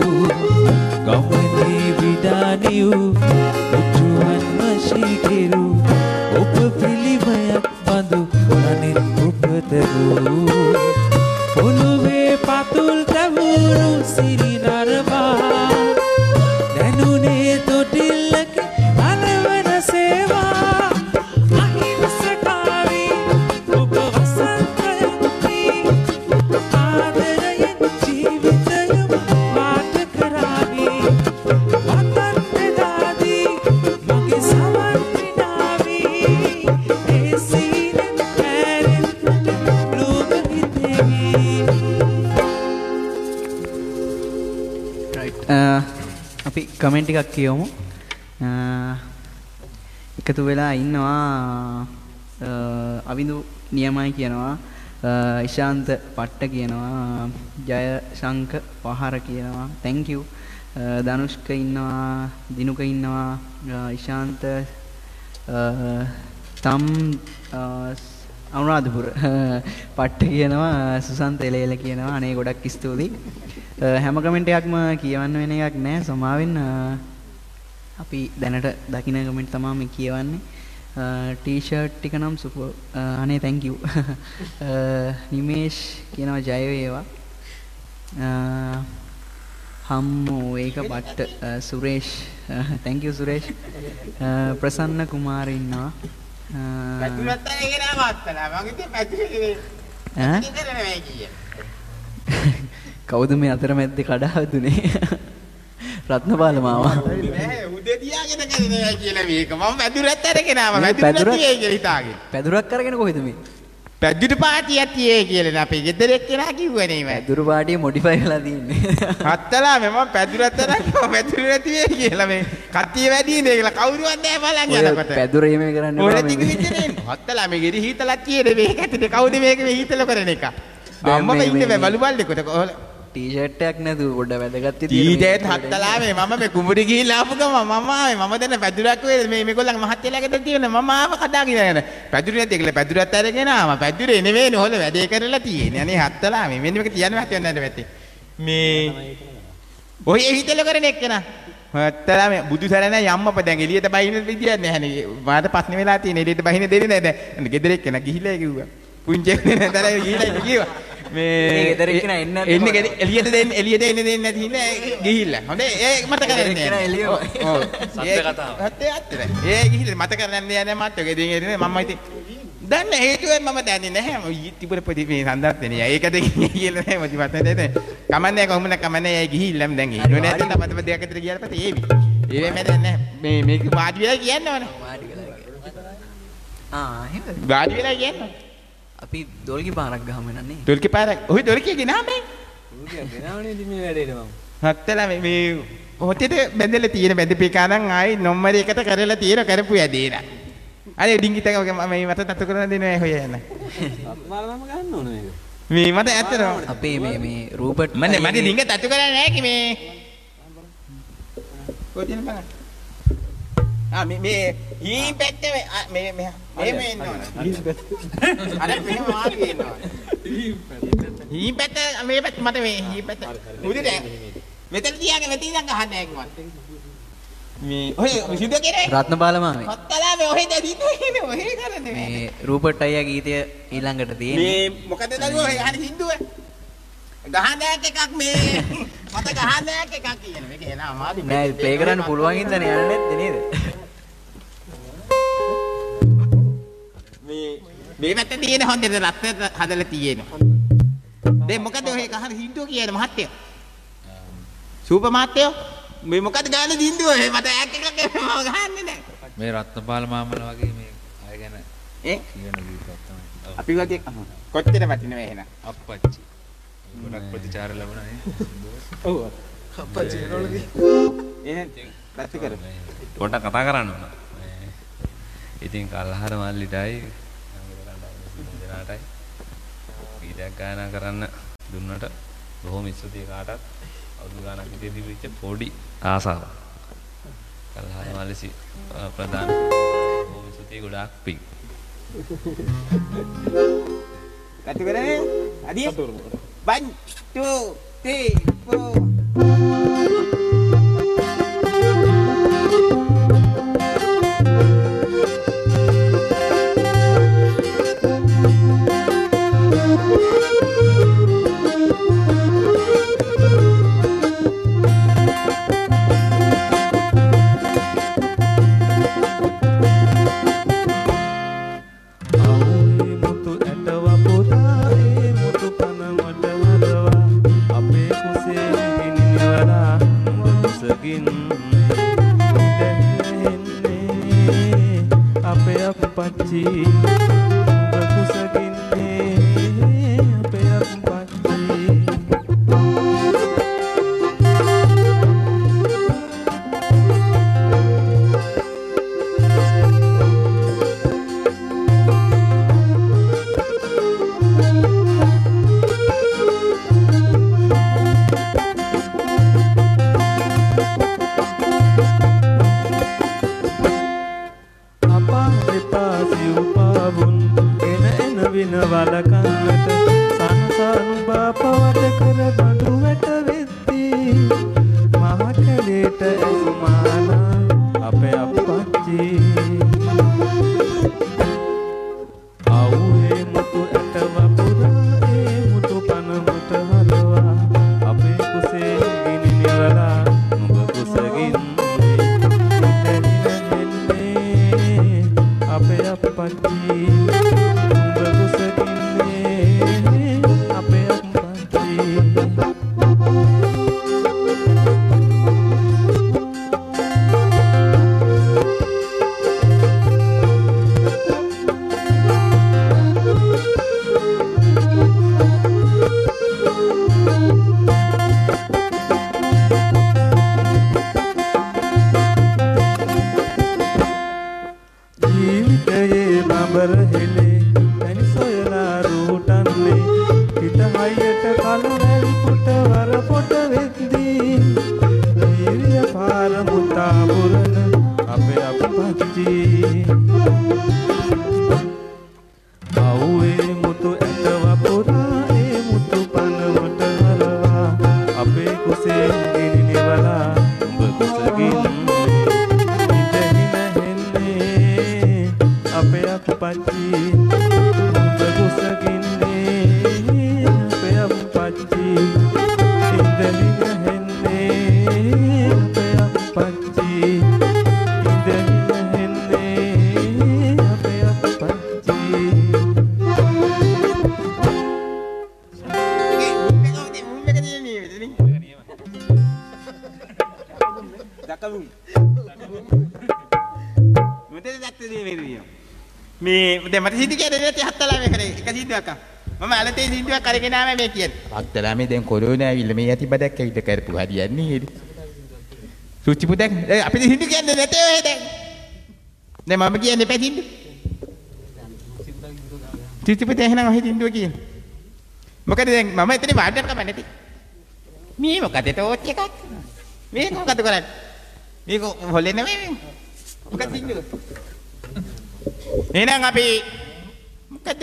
ගමනේ විඩානියු උතුවන් වශී කෙරු ඔබ පිළිමයක් බඳු අනිත් උපතරු පොළොවේ පතුල් තැවුණු සිරි නරඹා දැනුනේ තොටිල්ලක අනවන සේවා අහිංසකාවී ඔබ වසන්තයන්ති ආදරයෙන් ජීවිතයම වාට කරාවී වතන් දෙදාදී මගේ සමන් විනාවී ඒ සීනෙන් පැරෙන්නට ලෝක හිතෙවී. අපි කමෙන්ට් එකක් කියවමු. එකතු වෙලා ඉන්නවා අවිඳු නියමයි කියනවා, ඉශාන්ත පට්ට කියනවා, ජයශංක පහර කියනවා, thank you. ධනුෂ්ක ඉන්නවා, දිනුක ඉන්නවා, ඉශාන්ත තම් අනුරාධපුර පට්ට කියනවා, සුසන්ත එලේල කියනවා. අනේ ගොඩක් ස්තුතියි. හැම කමෙන්ට් එකක්ම කියවන්න වෙන එකක් නෑ, සමාවෙන්න. අපි දැනට දකින්න කමෙන්ට් තමයි මේ කියවන්නේ. ටී-ෂර්ට් ටික නම් සුපර්. අනේ thank you. නිමේෂ් කියනවා ජය වේවා. හම්මෝ ඒක බට්ට. Suresh thank you Suresh. ප්‍රසන්න කුමාර ඉන්නවා. පැතුරත් අරගෙන ආවත්තලා මං ඉතින් පැතුරේ ඈ කරන්නේ කීය. කවුද මේ අතරමැද්දේ කඩා දුනේ? රත්නපාල මාමා. නෑ උදේ තියාගෙන කරන්නේ කියලා මේක. මම පැදුරත් අරගෙන ආවා. පැදුරත් තියේ කියලා හිතාගෙන. පැදුරක් අරගෙන කොහෙද මේ? පැදුරු පාටියක් තියේ කියලා අපේ ගෙදර එක්කෙනා කිව්වනේ මම. පැදුරු පාටිය මොඩිෆයි වෙලා තියෙන්නේ. හත්තලා මම පැදුරත් අරගෙන පැදුරු තියේ කියලා මේ කට්ටිය වැඩි නේ කියලා කවුරුවත් නැහැ බලන් යනකොට. පැදුරේ මේ කරන්නේ ඔය ටික විතරේ. හත්තලා මේ ගෙරි හීතලක් තියෙන්නේ මේක ඇතුලේ කවුද මේක මේ හීතල කරන එක? අම්මම ඉන්නේ බලු බල්ලෙකුට කොහොල ටී-ෂර්ට් එකක් නැතුව පොඩ්ඩ වැදගත් තියෙනවා. ටී-ෂර්ට් හත්තලා මේ මම මේ කුඹුරි ගිහිල්ලා ආපු ගම මම ආවේ. මම දැන් පැදුරක් වේ මේ මේගොල්ලන්ගේ මහත්තයලාගෙද තියෙන මම ආව කඩාගෙන යන. පැදුරු නැති කියලා පැදුරත් අරගෙන ආවා. පැදුරේ නෙවෙයිනේ හොල වැඩේ කරලා තියෙන්නේ. අනේ හත්තලා මේ මෙන්න මේක තියන්න මහත්තයන් නැද්ද පැත්තේ. මේ ඔය හිතල කරන එක්කන. හත්තලා මේ බුදු සරණයි අම්මප දැන් එළියට බහින්න විදියක් නැහැනේ. මාට ප්‍රශ්න වෙලා තියෙන එළියට බහින්න දෙන්නේ නැහැ දැන්. ගෙදර එක්කන ගිහිල්ලා කිව්වා. පුංචි එක්කන දැන් ගිහිල්ලා කිව්වා. මේ ගෙදර එක්කන එන්න එන්නේ එළියට දෙන්න එළියට එන්න දෙන්නේ නැති හින්දා ගිහිල්ලා. හොඳේ ඒ මට කරන්නේ නැහැ. ඔව්. සත්‍ය කතාව. සත්‍ය ඇත්තද? ඒ ගිහිල්ලා මට කරන්නේ නැහැ මට. ගෙදින් එන්නේ මම ඉතින් දැන් හේතුවෙන් මම දන්නේ නැහැ. මම තිබුණ පොඩි මේ සම්දර්ශනය. ඒකද කියලා නැහැ මොකද මට දෙන්නේ. කමන්නේ කොහොමද කමන්නේ ඒ ගිහිල්ලා දැන් ඉන්නේ නැත්නම් මම දෙයක් අතර ගියාට පස්සේ ඒවි. ඒවෙ මම දැන් නැහැ. මේ මේක වාඩි වෙලා කියන්න ඕනේ. වාඩි වෙලා කියන්න. ආ එහෙමද? වාඩි වෙලා කියන්න. අපි දොල්කි පාරක් ගහමු නන්නේ. දොල්කි පාරක්. ඔහි දොල්කි ගෙනා මේ. දොල්කි ගෙනාවනේ ඉතින් මේ වැඩේට මම. හත්තලා මේ මේ හොතේට බැඳලා තියෙන බැඳපේකා නම් ආයි නොම්මර එකට කරලා තියෙන කරපු යදේන. අනේ ඩිංගිතක මේ මට තත්තු කරන දෙන්නේ හොය යන. මාළම ගන්න ඕන මේක. මේ මට ඇත්තටම අපේ මේ මේ රූපට් මන්නේ මට ඩිංග තත්තු කරන්නේ නැහැ කි මේ. කොටින් බලන්න. ආ මේ මේ ඊ පැත්තේ මේ මේ මේ මේ ඉන්නවා. අර මෙහෙම වාගේ ඉන්නවා. ඊ පැත්ත මේ පැත්ත මට මේ ඊ පැත්ත. උදේට මෙතන තියාගෙන මෙතන ඉඳන් ගහන්න හැංගුවා. මේ ඔය සිද්ධ කරේ රත්නපාල මාමේ. හත්තලා මේ ඔහෙද දින්නේ ඔහෙ කරන්නේ මේ රූපට් අයියා ගීතය ඊළඟට තියෙන්නේ. මේ මොකද දරුවෝ ඔය අහන්නේ සින්දුව? ගහනෑක් එකක් මේ මට ගහනෑක් එකක් කියන මේක එන අමාරු නෑ ප්ලේ කරන්න පුළුවන් ඉඳන් යන්නේ නැද්ද නේද? මේ මේ පැත්තේ තියෙන හොඳට රත්න හදලා තියෙනවා. දැන් මොකද ඔය ගහන සින්දුව කියන්නේ මහත්තයෝ? සූපර් මහත්තයෝ මේ මොකද ගාන දින්දුව මට ඇක් එකක් මම ගහන්නේ නැහැ. මේ රත්නපාල මාමලා වගේ මේ අය ගැන ඒ කියන දීපක් තමයි. අපි වගේ කොච්චර වටිනව එහෙනම් අප්පච්චි. ගොඩක් ප්‍රතිචාර ලැබුණා නේ. ඔව්. අප්පච්චි නෝලදී. එහෙනම් පැත්ත කර. පොඩ්ඩක් කතා කරන්න ඕන. ඉතින් කල්හර මල්ලිටයි දෙනාටයි ගීතයක් ගායනා කරන්න දුන්නට බොහොම ස්තුතියි කාටත්. අවුරුදු ගානක් ඉතින් තිබිච්ච පොඩි ආසාවක්. කල්හර මල්ලිසි ප්‍රධාන බොහොම ස්තුතියි ගොඩාක් පිං. පැත්ත කරේ Adi. One, two, three, four. මට සිද්ධ කියන්නේ නැති හත්තලා මේ කරේ එක සිද්ධාවක් මම අලතේ සිද්ධාවක් කරගෙන ආවම මේ කියන්නේ හත්තලා මේ දැන් කොරෝනා ඇවිල්ලා මේ යටි බඩක් ඇවිල්ලා කරපු හරියන්නේ නේද සුචි පුතක් අපිට සිද්ධ කියන්නේ නැතේ ඔය දැන් දැන් මම කියන්නේ පැතින්ද සුචි පුතේ එහෙනම් ඔහෙ සිද්ධුව කියන්නේ මොකද දැන් මම එතන වාඩියක් කම නැති මේ මොකද තෝච් එකක් මේක මොකද කරන්නේ මේක හොලේ නෙමෙයි මොකද සිද්ධුව එහෙනම් අපි මොකද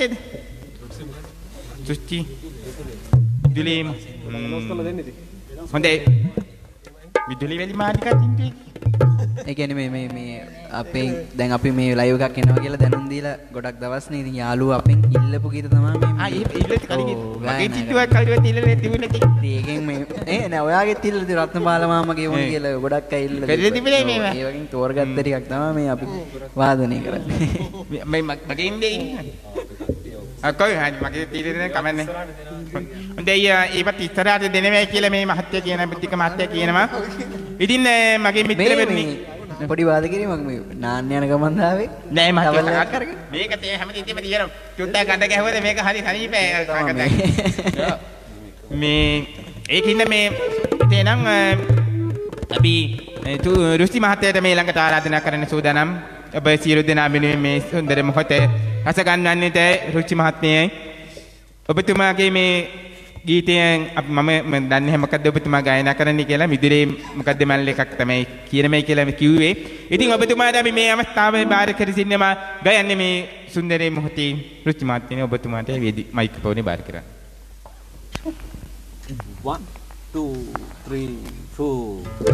සුචි විදුලිම හොඳයි විදුලි වෙලි මාලිකා තින්ටි ඒ කියන්නේ මේ මේ මේ අපේ දැන් අපි මේ ලයිව් එකක් එනවා කියලා දැනුම් දීලා ගොඩක් දවස් නේ ඉතින් යාළුවෝ අපෙන් ඉල්ලපු කීත තමයි මේ ආ ඉල්ලත් කලින් මගේ චිත්තුවක් කලින් ඉල්ලලා තිබුණේ නැති ඒකෙන් මේ ඒ නෑ ඔයාගෙත් ඉල්ලලා රත්නපාල මාමගේ වුණ කියලා ගොඩක් අය ඉල්ලලා පෙරේ තිබුණේ මේ ඒ වගේ තෝරගත්ත ටිකක් තමයි මේ අපි වාදනය කරන්නේ මේ මගේ ඉන්නේ අකෝයි හරි මගේ තීරණය කමන්නේ හොඳයි ඒවත් ඉස්සරහට දෙනවා කියලා මේ මහත්තයා කියන බුද්ධික මහත්තයා කියනවා ඉතින් මගේ මිත්‍රවරුනි පොඩි වාද කිරීමක් මේ නාන්න යන ගමන් දාවේ නෑ මහත්තයා කරගෙන මේක තේ හැමතිස්සෙම තියෙනවා චුට්ටක් ගඳ ගැහුවද මේක හරි සනීපයි මේ ඒකින්ද මේ තේනම් අපි රුචි මහත්තයාට මේ ළඟට ආරාධනා කරන්න සූදානම් ඔබ සියලු දෙනා වෙනුවෙන් මේ සුන්දර මොහොතේ රස ගන්නන්නට රුචි මහත්මියයි ඔබතුමාගේ මේ ගීතයෙන් මම දන්නේ නැහැ මොකද්ද ඔබතුමා ගායනා කරන්න කියලා මිදුලේ මොකද්ද මල්ල එකක් තමයි කියන මේ කියලා කිව්වේ. ඉතින් ඔබතුමාට අපි මේ අවස්ථාවේ බාර කර සිටිනවා ගයන්නේ මේ සුන්දර මොහොතේ රුචි මහත්මිය ඔබතුමාට වේදි මයික්‍රොෆෝනේ බාර කරන්න. One, two, three, four.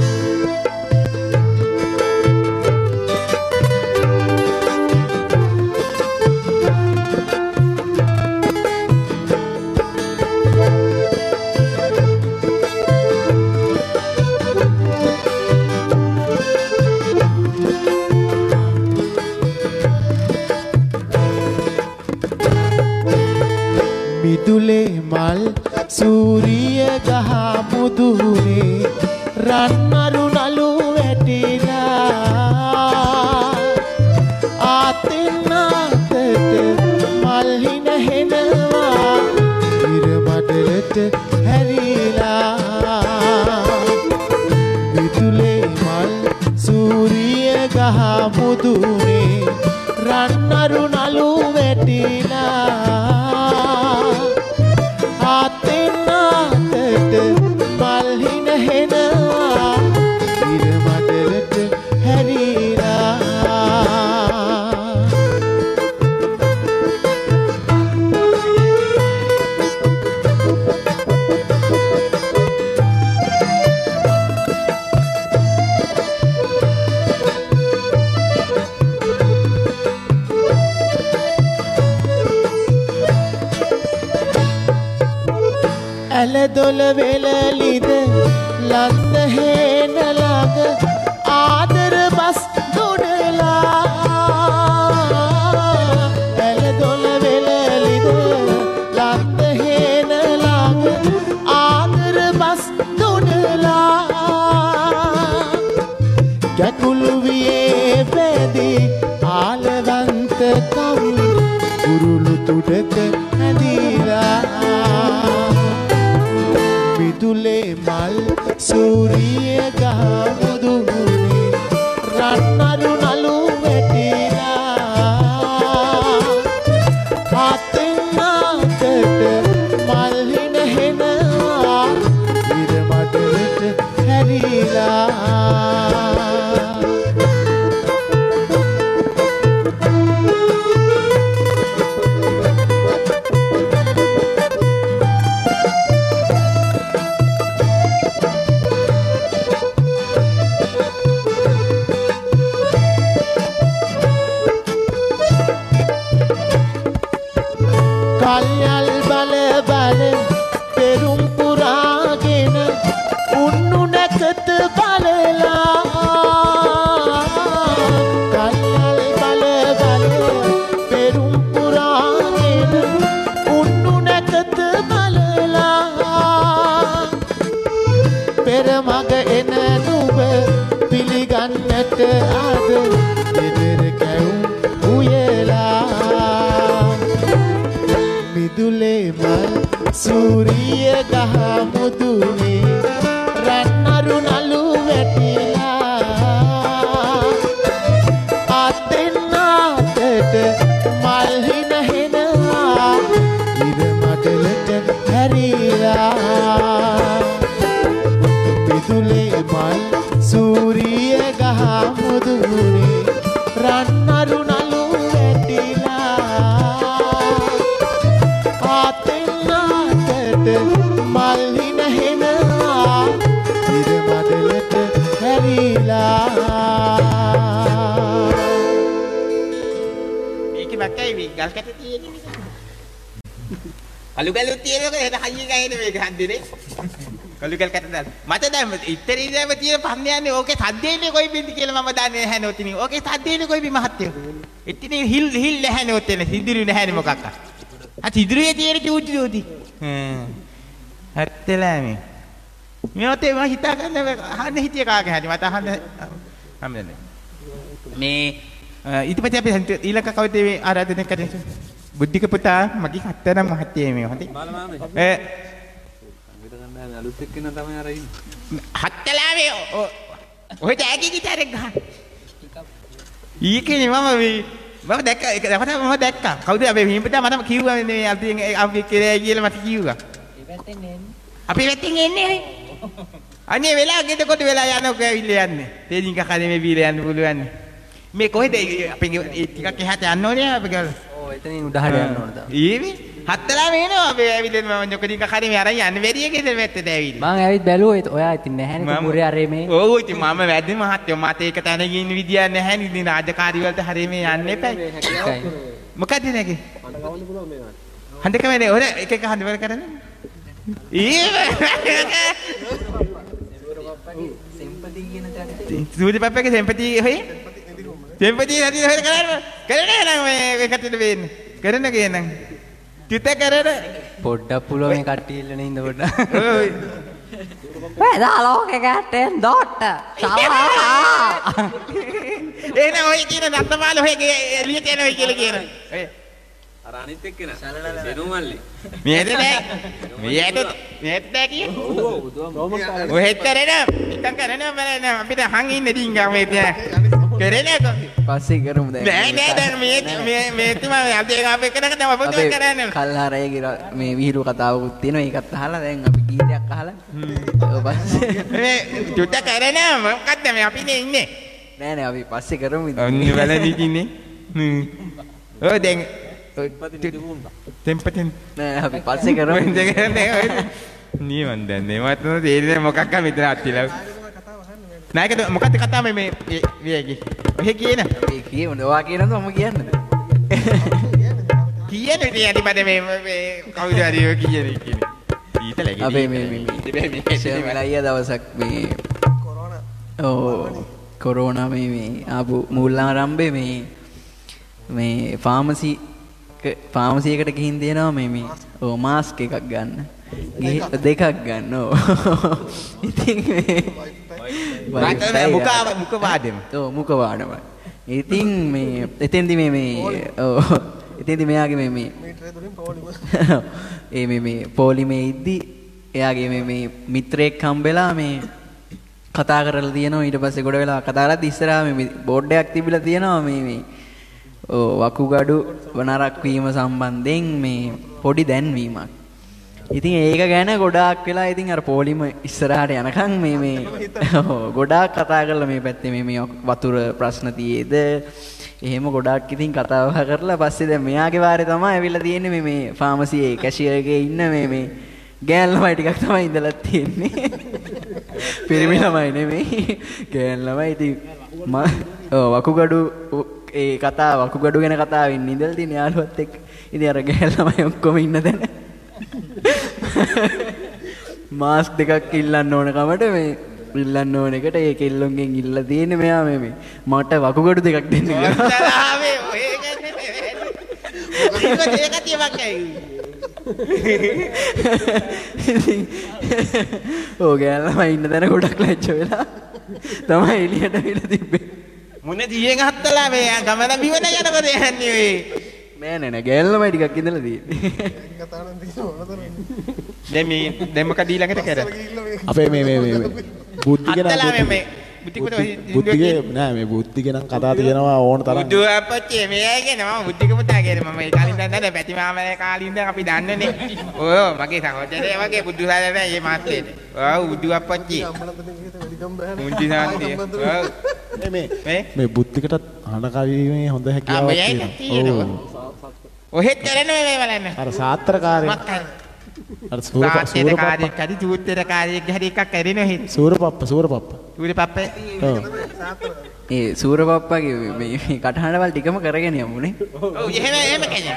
මිදුලේ මල් සූරිය ගහ මුදුනේ රන්නරු නලු වැටිලා ආතෙන්නතට මල් හින හෙනවා ඉර මඩලට හැරිලා මිදුලේ මල් සූරිය ගහ මුදුනේ රන්නරු නලු වැටිලා ආතෙන්නතට මල් හින හෙනවා ඉර මඩලට හැරිලා ඇලදොල වෙලලිද ලන්ද හේන ළඟ ආදර බස් දුඩලා ඇලදොල වෙලලිද ලන්ද හේන ළඟ ආදර බස් දුඩලා ගැකුළු වියේ පැදී ආලවන්ත කම් කුරුළු තුඩක හැදිලා මිදුලේ මල් සූරිය ගහ මුදුනේ රන්නරු නලු වැටිලා ආතෙන්නතට මල් හින හෙනවා ඉර මඩලට හැරිලා කල්යල් බල බල පෙරුම් පුරාගෙන උන්නු නැකත බලලා කල්යල් බල බල පෙරුම් පුරාගෙන උන්නු නැකත බලලා පෙර මග එන නුඹ පිළිගන්නට අද දෙදර කැවුම් උයලා මිදුලේ මල් සූරිය ගහ මුදුනේ රන්නරු නලු වැටිලා ආතෙන්නතට මල් හින හෙනවා ඉර මඩලට හැරිලා මිදුලේ මල් සූරිය ගහ මුදුනේ රන්නරු නලු මල් හින හෙනවා ඉර මඩලට හැරිලා මේක මැකයි වි ගල් කැට තියෙන්නේ කලු ගලු තියෙනකොට එහෙට හයිය ගහන්නේ මේක හන්දිනේ කලු ගල් කැට දාලා මට දැන් ඉතරී දැව තියෙන පන්නයන්නේ ඕකේ සද්දේනේ කොයි බින්ද කියලා මම දන්නේ නැහැ නෝතිනි ඕකේ සද්දේනේ කොයි බි මහත්තයෝ ඉතින් හිල් හිල් නැහැ නෝතෙන සිදිරු නැහැ මොකක්ද ආ සිදිරුවේ තියෙන චූටි චූටි හ්ම් හත්තලාමේ මෙතේ මම හිතා ගන්න අහන්න හිටිය කාගේ හරි මට අහන්න හැමදෙන්නේ මේ ඊට පස්සේ අපි ඊළඟ කවිතේ ආරාධනය කරේ බුද්ධික පුතා මගේ හතරම මහත්තයා මේ හොඳයි ඒ විතර ගන්න අලුත් එක්කන තමයි අර ඉන්නේ හත්තලාමේ ඔය ටැගි ගිටාරෙක් ගහන ඊකේ මම මේ මම දැක්ක ඒක දැක්කම මම දැක්කා කවුද අපි මෙහෙම පුතා මට කිව්වා මේ අපි අපි කියලා කියලා මට කිව්වා අපි වැටින් එන්නේ අනේ වෙලා ගෙදකොට වෙලා යනකොට ඇවිල්ලා යන්නේ තේජින් කකනේ මේ බීලා යන්න පුළුවන් මේ කොහෙද අපි ටිකක් එහාට යන්න ඕනේ අපි ගාලා ඔව් එතනින් උඩහට යන්න ඕන තමයි ඊවි හත්තලා මේනවා අපි ඇවිල්ලා මම ජොකඩින් කකරි මේ අරන් යන්න බැරි එකේ වැත්තට ඇවිල්ලා. මං ඇවිත් බැලුවා ඔයා ඉතින් නැහැනේ කුඹුරේ අරේ මේ. ඔව් ඉතින් මම වැද්දේ මහත්තයෝ මට ඒක තැනක ඉන්න විදියක් නැහැ නේ. ඉතින් රාජකාරි වලට හරිය මේ යන්න එපා. මොකද නැගේ? හඳ කමනේ ඔර එක එක හඳ වල කරන්නේ. ඊ සෙම්පති කියන තැනට සූදි පප්පගේ සෙම්පති හොයි. සෙම්පති හරි හොය කරන්නේ. කරන්නේ නම් මේ කටට වෙන්නේ. කරන්න කියනනම්. චිත කරන පොඩ්ඩක් පුළුව මේ කට්ටිය ඉල්ලනේ ඉඳ පොඩ්ඩක්. ඔය වෙදා ලෝකේ ගැටෙන් දොට්ට. සල්ලා. එන ඔය කියන නත්තමාල ඔයගේ එළියට එන ඔය කියලා කියන. ඔය අර අනිත් එක්කන සෙනුමල්ලි මේද නෑ. මේද මේද නෑ කිය. ඔය හෙත් කරේන. ඉතින් කරේන මම අපිට හං ඉන්න ඩිංගා මේ තියා. කරේනේ පස්සේ කරමු දැන්. නෑ නෑ දැන් මේ මේ මේ තුමා අපි අපේ කරගෙන තමයි පොත කරන්නේ. කල්හරයේ මේ විහිළු කතාවකුත් තියෙනවා. ඒකත් අහලා දැන් අපි ගීතයක් අහලා. ඔව් පස්සේ මේ චුට්ට කරේන මොකක්ද මේ අපිනේ ඉන්නේ. නෑ නෑ අපි පස්සේ කරමු ඉතින්. ඔන්න බලන්න ඉන්නේ. ඔය දැන් තෙම්පතෙන් නෑ අපි පස්සේ කරමු. නියමන් දැන් මේවත් නෝ තේරෙන්නේ මොකක්ද මෙතන අත්තිලා. නායකද මොකක්ද කතාව මේ වියගේ. ඔහෙ කියන. ඒ කියමුද? ඔයා කියනද මම කියන්නද? කියන්නේ ඉතින් අදිපද මේ මේ කවුද හරි ඔය කියන්නේ කියන්නේ. ඊතලගේ. අපේ මේ මේ මේ ශර්මිලයිය දවසක් මේ කොරෝනා. ඔව් කොරෝනා මේ මේ ආපු මූලාරම්භේ මේ මේ ෆාමසි ෆාමසි එකට ගිහින් දෙනවා මේ මේ ඔව් මාස්ක් එකක් ගන්න. දෙකක් ගන්න. ඔව්. ඉතින් මේ මුඛ මුඛ වාදෙම. ඔව් මුඛ වාදම. ඉතින් මේ එතෙන්දි මේ මේ ඔව් එතෙන්දි මෙයාගේ මේ මේ ඒ මේ මේ පොලිමේ ඉද්දි එයාගේ මේ මේ මිත්‍රයෙක් හම්බෙලා මේ කතා කරලා තියෙනවා. ඊට පස්සේ ගොඩ වෙලා කතා කරද්දි ඉස්සරහා මේ බෝඩ් එකක් තිබිලා තියෙනවා මේ මේ ඔව් වකුගඩු වනරක් වීම සම්බන්ධයෙන් මේ පොඩි දැන්වීමක්. ඉතින් ඒක ගැන ගොඩාක් වෙලා ඉතින් අර පොලිම ඉස්සරහට යනකම් මේ මේ ගොඩාක් කතා කරලා මේ පැත්තේ මේ මේ වතුර ප්‍රශ්න තියේද එහෙම ගොඩාක් ඉතින් කතා බහ කරලා පස්සේ දැන් මෙයාගේ වාරේ තමයි ඇවිල්ලා තියෙන්නේ මේ මේ ෆාමසියේ කැෂියර් එකේ ඉන්න මේ මේ ගෑන් ළමයි ටිකක් තමයි ඉඳලා තියෙන්නේ. පිරිමි ළමයි නෙමෙයි ගෑන් ළමයි. ඉතින් මම ඔව් වකුගඩු ඒ කතාව වකුගඩු ගැන කතාව වෙන්න ඉඳලා තියෙන යාළුවත් එක්ක. ඉතින් අර ගෑන් ළමයි ඔක්කොම ඉන්න දැන මාස්ක් දෙකක් ඉල්ලන්න ඕන කමට මේ ඉල්ලන්න ඕන එකට ඒ කෙල්ලොන්ගෙන් ඉල්ලලා තියෙන්නේ මෙයා මේ මේ මට වකුගඩු දෙකක් දෙන්න කියලා. අස්සලාවේ ඔය කියන්නේ මොකද ඒක තියවක් ඇයි. ඕ ගෑල්ලම ඉන්න තැන ගොඩක් ලැජ්ජ වෙලා තමයි එළියට ඇවිල්ලා තිබ්බේ. මොන දියෙන් හත්තලා මේ ගමන බිවන යනකොට යන්නේ ඔය. නෑ නෑ නෑ ගෑල්ලමයි ටිකක් ඉඳලා තියෙන්නේ. දැන් මේ දැන් මොකද ඊළඟට කරන්නේ? අපේ මේ මේ මේ බුද්ධිගෙන හත්තලා මේ බුද්ධිකට බුද්ධිගේ නෑ මේ බුද්ධිගෙන කතා තියෙනවා ඕන තරම්. බුදු අපච්චි මේ කියන මම බුද්ධික පුතා කියන්නේ මම ඒ කාලින් දැන් නෑ පැති මාමලේ කාලින් දැන් අපි දන්නනේ. ඔය මගේ සහෝදරයා වගේ බුදු සාදරය මේ මාත්‍රේට. ඔව් බුදු අපච්චි. මුන්ති සාන්තිය. ඔව් මේ මේ මේ බුද්ධිකට අහන කවීමේ හොඳ හැකියාවක් තියෙනවා. ඔහෙත් කරන්නේ මේ බලන්න. අර සාත්‍රකාරය අර සූරපප්ප කඩි චූත්‍රකාරයෙක් හරි එකක් කරගෙන ඔහෙත්. සූරපප්ප සූරපප්ප සූරපප්ප ඔව් ඒ සූරපප්පගේ මේ කටහඬ වල ටිකම කරගෙන යමුනේ. ඔව් එහෙම එහෙම කියන්නේ.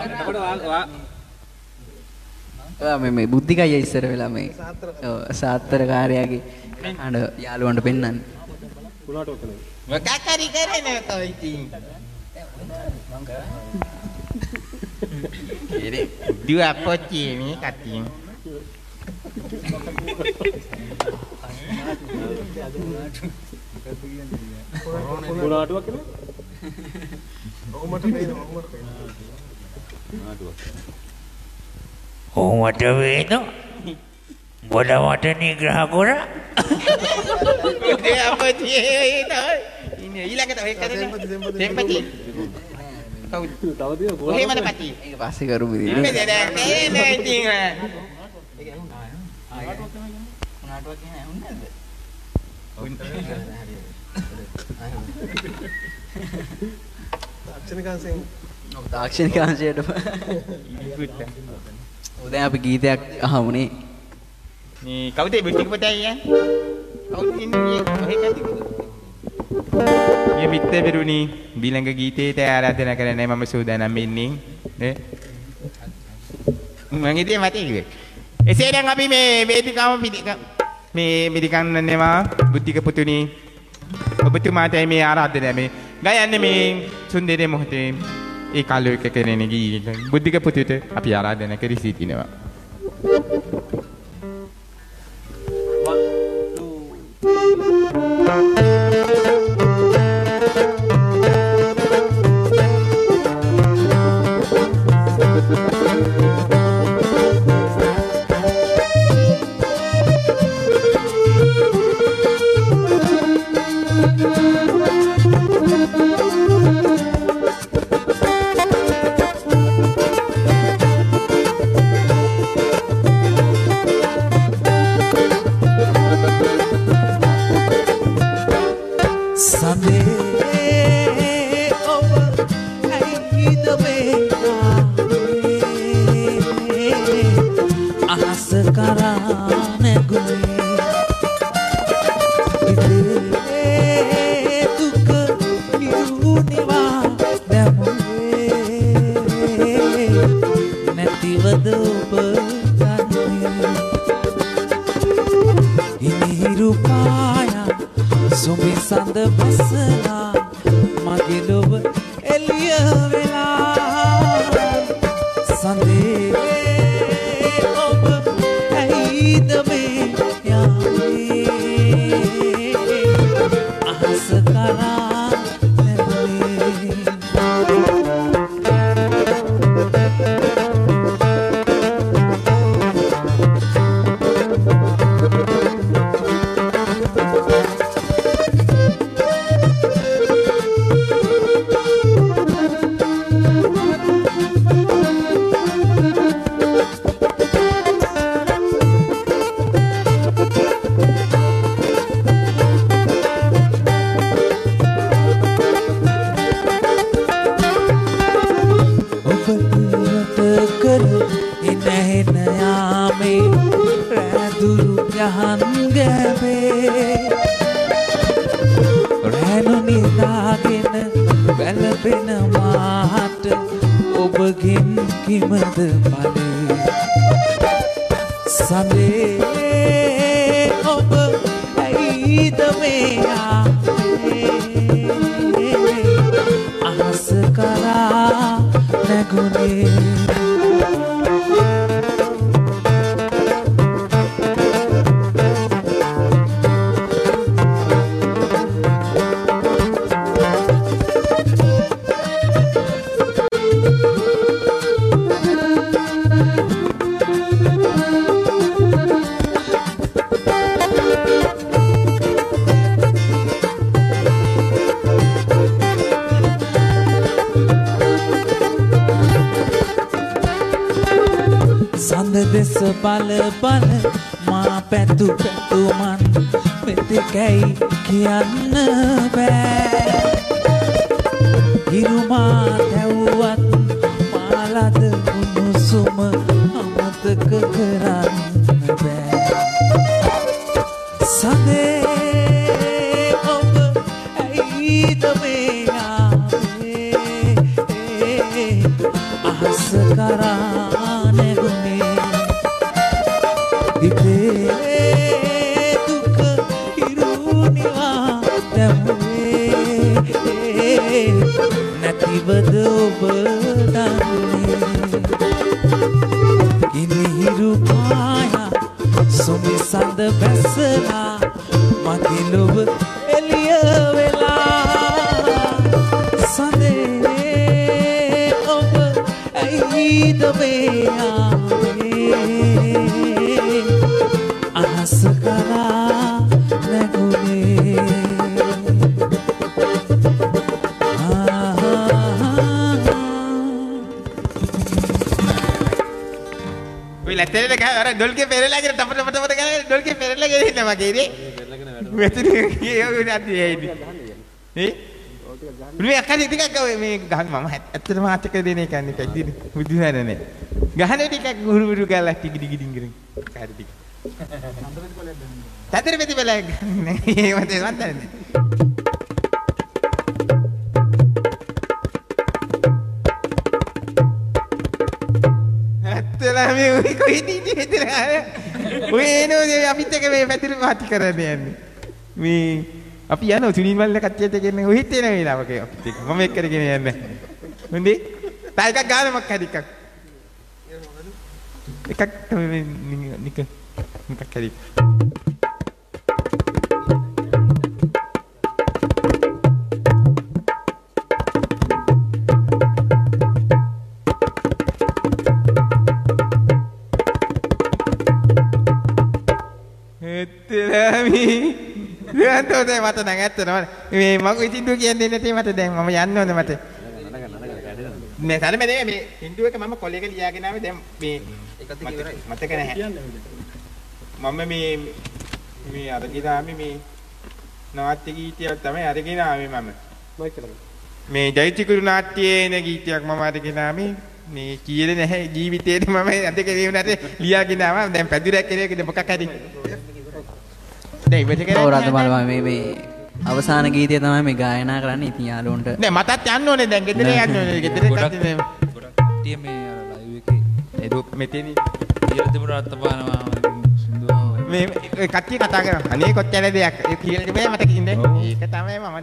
ඔව් මේ මේ බුද්ධිකය ඉස්සර වෙලා මේ ඔව් සාත්‍රකාරයාගේ කටහඬ යාළුවන්ට පෙන්නන්නේ. මොකක් හරි කරන්නේ කොයි ඉතින්. ඉතින් දුව අපච්චි මේ කටින්. කුණාටුවක් නේ? ඔහොමට පේනවා ඔහොමට පේනවා. ඔහොමට වේද? බොඩ මට නිග්‍රහ කරා. ඒ අපච්චි ඒ තමයි. ඉන්නේ ඊළඟට ඔය කරන්නේ. දෙම්පති. කවුද? තව තියෙන ගෝල. එහෙමද පටි. ඒක පස්සේ කරුමු ඉතින්. මේ දැන් නේ නේ ඉතින්. කුණාටුවක් කියන ඇහුන්නේ නැද්ද? තාක්ෂණිකංශෙන් ඔව් තාක්ෂණික අංශයට. ඔය දැන් අපි ගීතයක් අහමුනේ. මේ කවුද බුද්ධික පුතයි යන්නේ? කවුද ඉන්නේ? ඔහෙ කැටිද? මේ මිත්‍ර බිරුණි බිලඟ ගීතේට ආරාධනා කරන්නේ මම සූදානම් වෙන්නේ. නේ? මම ඉතින් මතේ කිව්වේ. එසේ නම් අපි මේ වේදිකාව මේ මිදිකන්නනවා බුද්ධික පුතුනි ඔබතුමාටයි මේ ආරාධනය මේ ගයන්නේ මේ සුන්දරේ මොහොතේ ඒ කාලේ එක කරගෙන ගිහින් බුද්ධික පුතුට අපි ආරාධනා කරි සිටිනවා. බල බල මා පැතු පැතුමන් මෙතෙකයි කියන්න බෑ හිරුමා දැව්වත් මාලද උණුසුම අමතක කරන්න බෑ සඳේ ඔබ ඇයිද මේ ආවේ අහස කරා නැගුණේ ඉතේ දුක ඉරුණිවා දැමුවේ නැතිවද ඔබ දන්නේ ගිනිහිරු පායා සුමිසඳ බැසලා මගේ ලොව එළිය වෙලා සඳේ ඔබ ඇයිද මේ අහස කරා නැගුණේ ඔය ලැතරේ ගහ අර ඩොල්ගේ පෙරලාගෙන තප තප තප ගාන ඩොල්ගේ පෙරලාගෙන ඉන්න මගේ ඉතින් මෙතන ගියේ ඔය නැති ඇයිද ඈ මේ අකරි ටිකක් මේ ගහන්න මම ඇත්තටම මාත් එක්ක දෙන එක යන්නේ පැද්දිනේ. බුදුහාරනේ. ගහන ටිකක් ගුරු ගුරු ගාලා ටික ටික ටික ටික. කාරි ටික. තතර මෙති බලයක් ගන්න. ඒ වතේ වන්දන්නේ. ඇත්තලා මේ උයි කොහෙද ඉන්නේ? ඔය එනෝ අපිත් එක මේ පැතිර පාටි කරන්න යන්නේ. මේ අපි යනවා සුනිල් මල්ල කට්ටියට ගෙන්න ඔහිත් එන වෙලාවක අපිත් එක්ක මම එක්ක කරගෙන යන්නේ. හොඳේ. තා එකක් ගන්න මොකක් හරි එකක්. එකක් තමයි නික නිකක් හරි. එතන මේ මට දැන් ඇත්තටම මේ මම ඉතින් දුව කියන්නේ නැtei මට දැන් මම යන්න ඕනේ මට මේ තරම මේ මේ හින්දු එක මම කොලේක ලියාගෙන ආවේ දැන් මේ එකත් එක ඉවරයි මතක නැහැ මම මේ මේ අරගෙන ආවේ මේ නාට්‍ය ගීතයක් තමයි අරගෙන ආවේ මම මේ ජයතිකුරු නාට්‍යයේ එන ගීතයක් මම අරගෙන ආවේ මේ කීයේ නැහැ ජීවිතේට මම අද කෙරේ උනට ලියාගෙන ආවා දැන් පැදුරක් කෙරේකද මොකක් හරි දැන් ඉවත කරන්නේ ඔව් රත්නමාල මේ මේ අවසාන ගීතය තමයි මේ ගායනා කරන්නේ ඉතින් යාළුවන්ට නෑ මටත් යන්න ඕනේ දැන් ගෙදර යන්න ඕනේ ගෙදර කට්ටිය ගොඩක් මේ අර ලයිව් එකේ එදොක් මෙතන කියලා තිබුණ රත්නපානවා සින්දුව මේ කට්ටිය කතා කරනවා අනේ කොච්චර දෙයක් ඒ කියලා තිබේ මට කින්නේ ඒක තමයි මම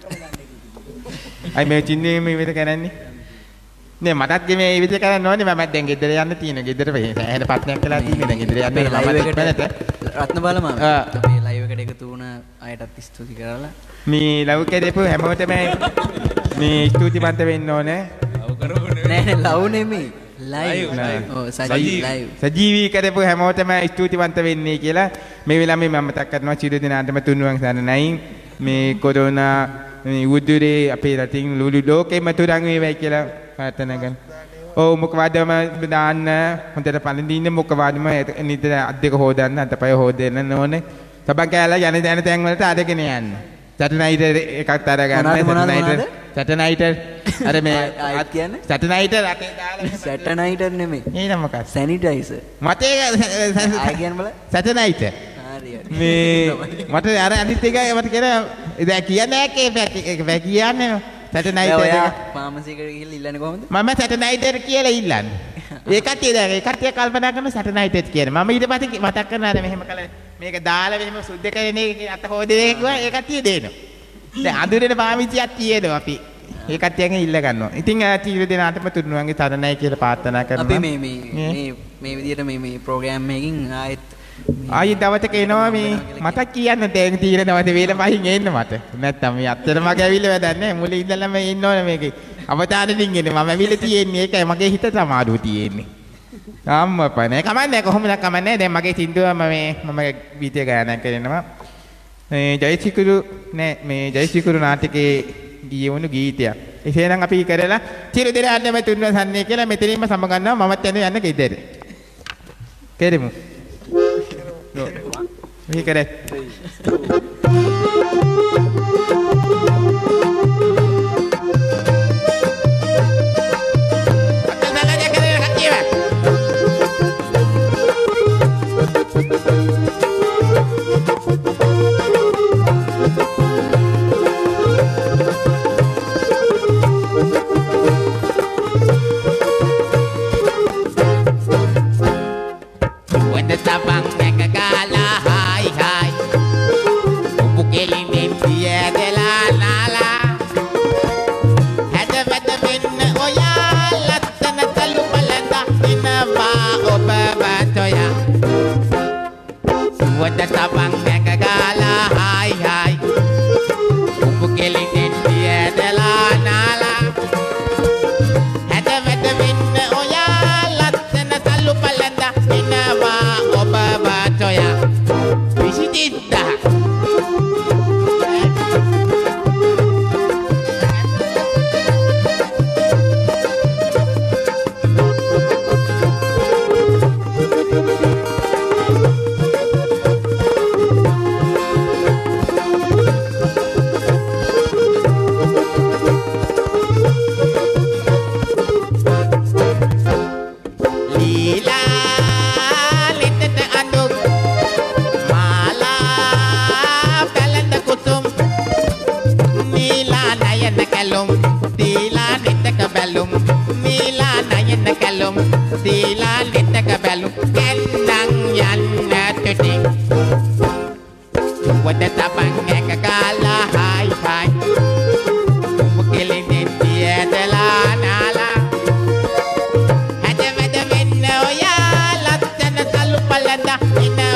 දන්නේ අයි මේ චින්නේ මේ ඉවත කරන්නේ නේ මටත් මේ ඉවත කරන්න ඕනේ මම දැන් ගෙදර යන්න තියෙනවා ගෙදර හැහෙන පත්නයක් කළා තියෙනවා දැන් ගෙදර යන්න ලයිව් එකට රත්නපාල මම මේ ලයිව් එකට එකතු වුණ අයටත් ස්තුති කරලා මේ ලව් කරපු හැමෝටම මේ ස්තුතිවන්ත වෙන්න ඕනේ ලව් කරපු නෑ ලව් නෙමෙයි ලයිව් ඔව් සජීවී ලයිව් සජීවී කරපු හැමෝටම ස්තුතිවන්ත වෙන්නේ කියලා මේ වෙලාවේ මම මතක් කරනවා සියලු දෙනාටම තුන්වන් සරණයි මේ කොරෝනා මේ උදුරේ අපේ රටින් ලුලු ලෝකෙම තුරන් වේවයි කියලා ප්‍රාර්ථනා කරනවා. ඔව් මොකවදම දාන්න හොඳට පළඳින්න මොකවදම නිතර අත් දෙක හොදන්න අතපය හොදන්න ඕනේ. සබන් කෑලා යන දැන තැන් වලට අරගෙන යන්න. සැටනයිටර් එකක් අර ගන්න සැටනයිටර් සැටනයිටර් අර මේ ආයෙත් කියන්නේ සැටනයිටර් අතේ දාලා සැටනයිටර් නෙමෙයි. එහෙනම් මොකක්ද? සැනිටයිසර්. මතේ ආයෙ කියන්න බල. සැටනයිටර්. මේ මට අර අනිත් එක මට කියන දැන් කියන්නේ නැහැ කියන්නේ සැටනයිටර් එක ෆාමසි එකට ගිහිල්ලා ඉල්ලන්නේ කොහොමද? මම සැටනයිටර් කියලා ඉල්ලන්නේ. ඒ කට්ටිය දැන් ඒ කට්ටිය කල්පනා කරන සැටනයිටර් කියන. මම ඊට පස්සේ මතක් කරනවා අර මෙහෙම කළා මේක දාලා මෙහෙම සුද්ධ කරන එක අත හොදේ කිව්වා ඒ කට්ටිය දෙනවා. දැන් අඳුරේන පාවිච්චියක් තියෙනවා අපි. ඒ කට්ටියගෙන් ඉල්ල ගන්නවා. ඉතින් තීර දෙනාටම තුන්වන්ගේ තරණයි කියලා ප්‍රාර්ථනා කරනවා. අපි මේ මේ මේ මේ විදිහට මේ මේ ප්‍රෝග්‍රෑම් එකකින් ආයෙත් ආයි දවසක එනවා මේ මතක් කියන්න දැන් තීරණවද වේල පහින් එන්න මට නැත්තම් මේ අත්තර මගේ ඇවිල්ලා වැඩක් නැහැ මුලින් ඉඳලම ඉන්න ඕනේ මේකේ අවතාරෙකින් එන්නේ මම ඇවිල්ලා තියෙන්නේ ඒකයි මගේ හිත සමාඩුව තියෙන්නේ අම්මපා නේ කමන්නේ කොහොමද කමන්නේ දැන් මගේ සින්දුව මම මේ මම ගීතය ගායනා කරනවා මේ ජයසිකුරු නෑ මේ ජයසිකුරු නාටකයේ ගියවුණු ගීතයක් එසේනම් අපි කරලා සියලු දෙනාටම තුන්වන සන්නේ කියලා මෙතනින්ම සමගන්නවා මමත් යන යන්න ගෙදර කෙරෙමු Ini keren.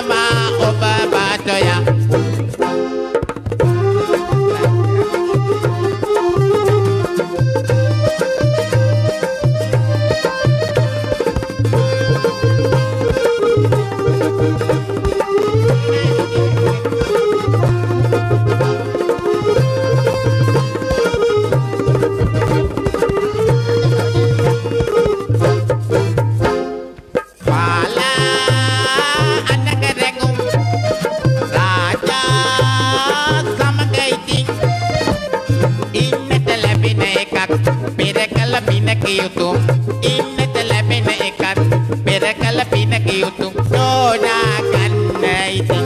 එනවා ඔබ බාටොයා යුතුම් ඉන්නට ලැබෙන එකත් පෙර කල පිනක යුතුම් නෝනා ගන්න ඉතින්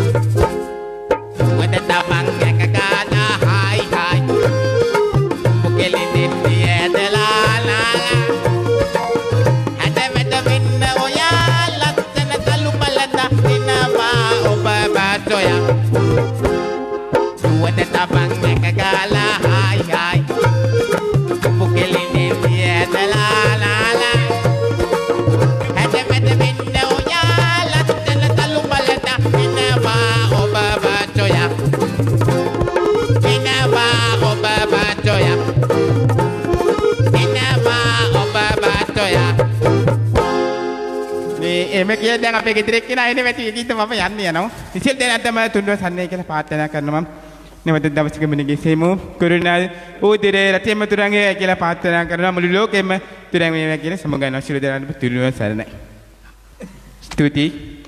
මොකද තමන් එක ගාලා හායි හායි මුකෙලි දෙන්නේ ඇදලා නාලා හැද වැද වෙන්න ඔයා ලස්සන කළු බලද එනවා ඔබ බාටොයා මොකද තමන් එක ගාලා හායි හායි මුකෙලි එම කියලා දැන් අපේ ගෙදරෙක් කෙනා එනේ වැටි එකකින්ද මම යන්නේ යනවා. ඉතින් දැන් තමයි තුන්ව සන්නේ කියලා ප්‍රාර්ථනා කරනවා මම. නැවත දවසක මිනිගේ සේමු කරුණා උදිරේ රතියම තුරංගේ කියලා ප්‍රාර්ථනා කරනවා මුළු ලෝකෙම තුරං වේවා කියලා සමගන ශිරු දරන්න තුරුව සරණයි. ස්තුතියි.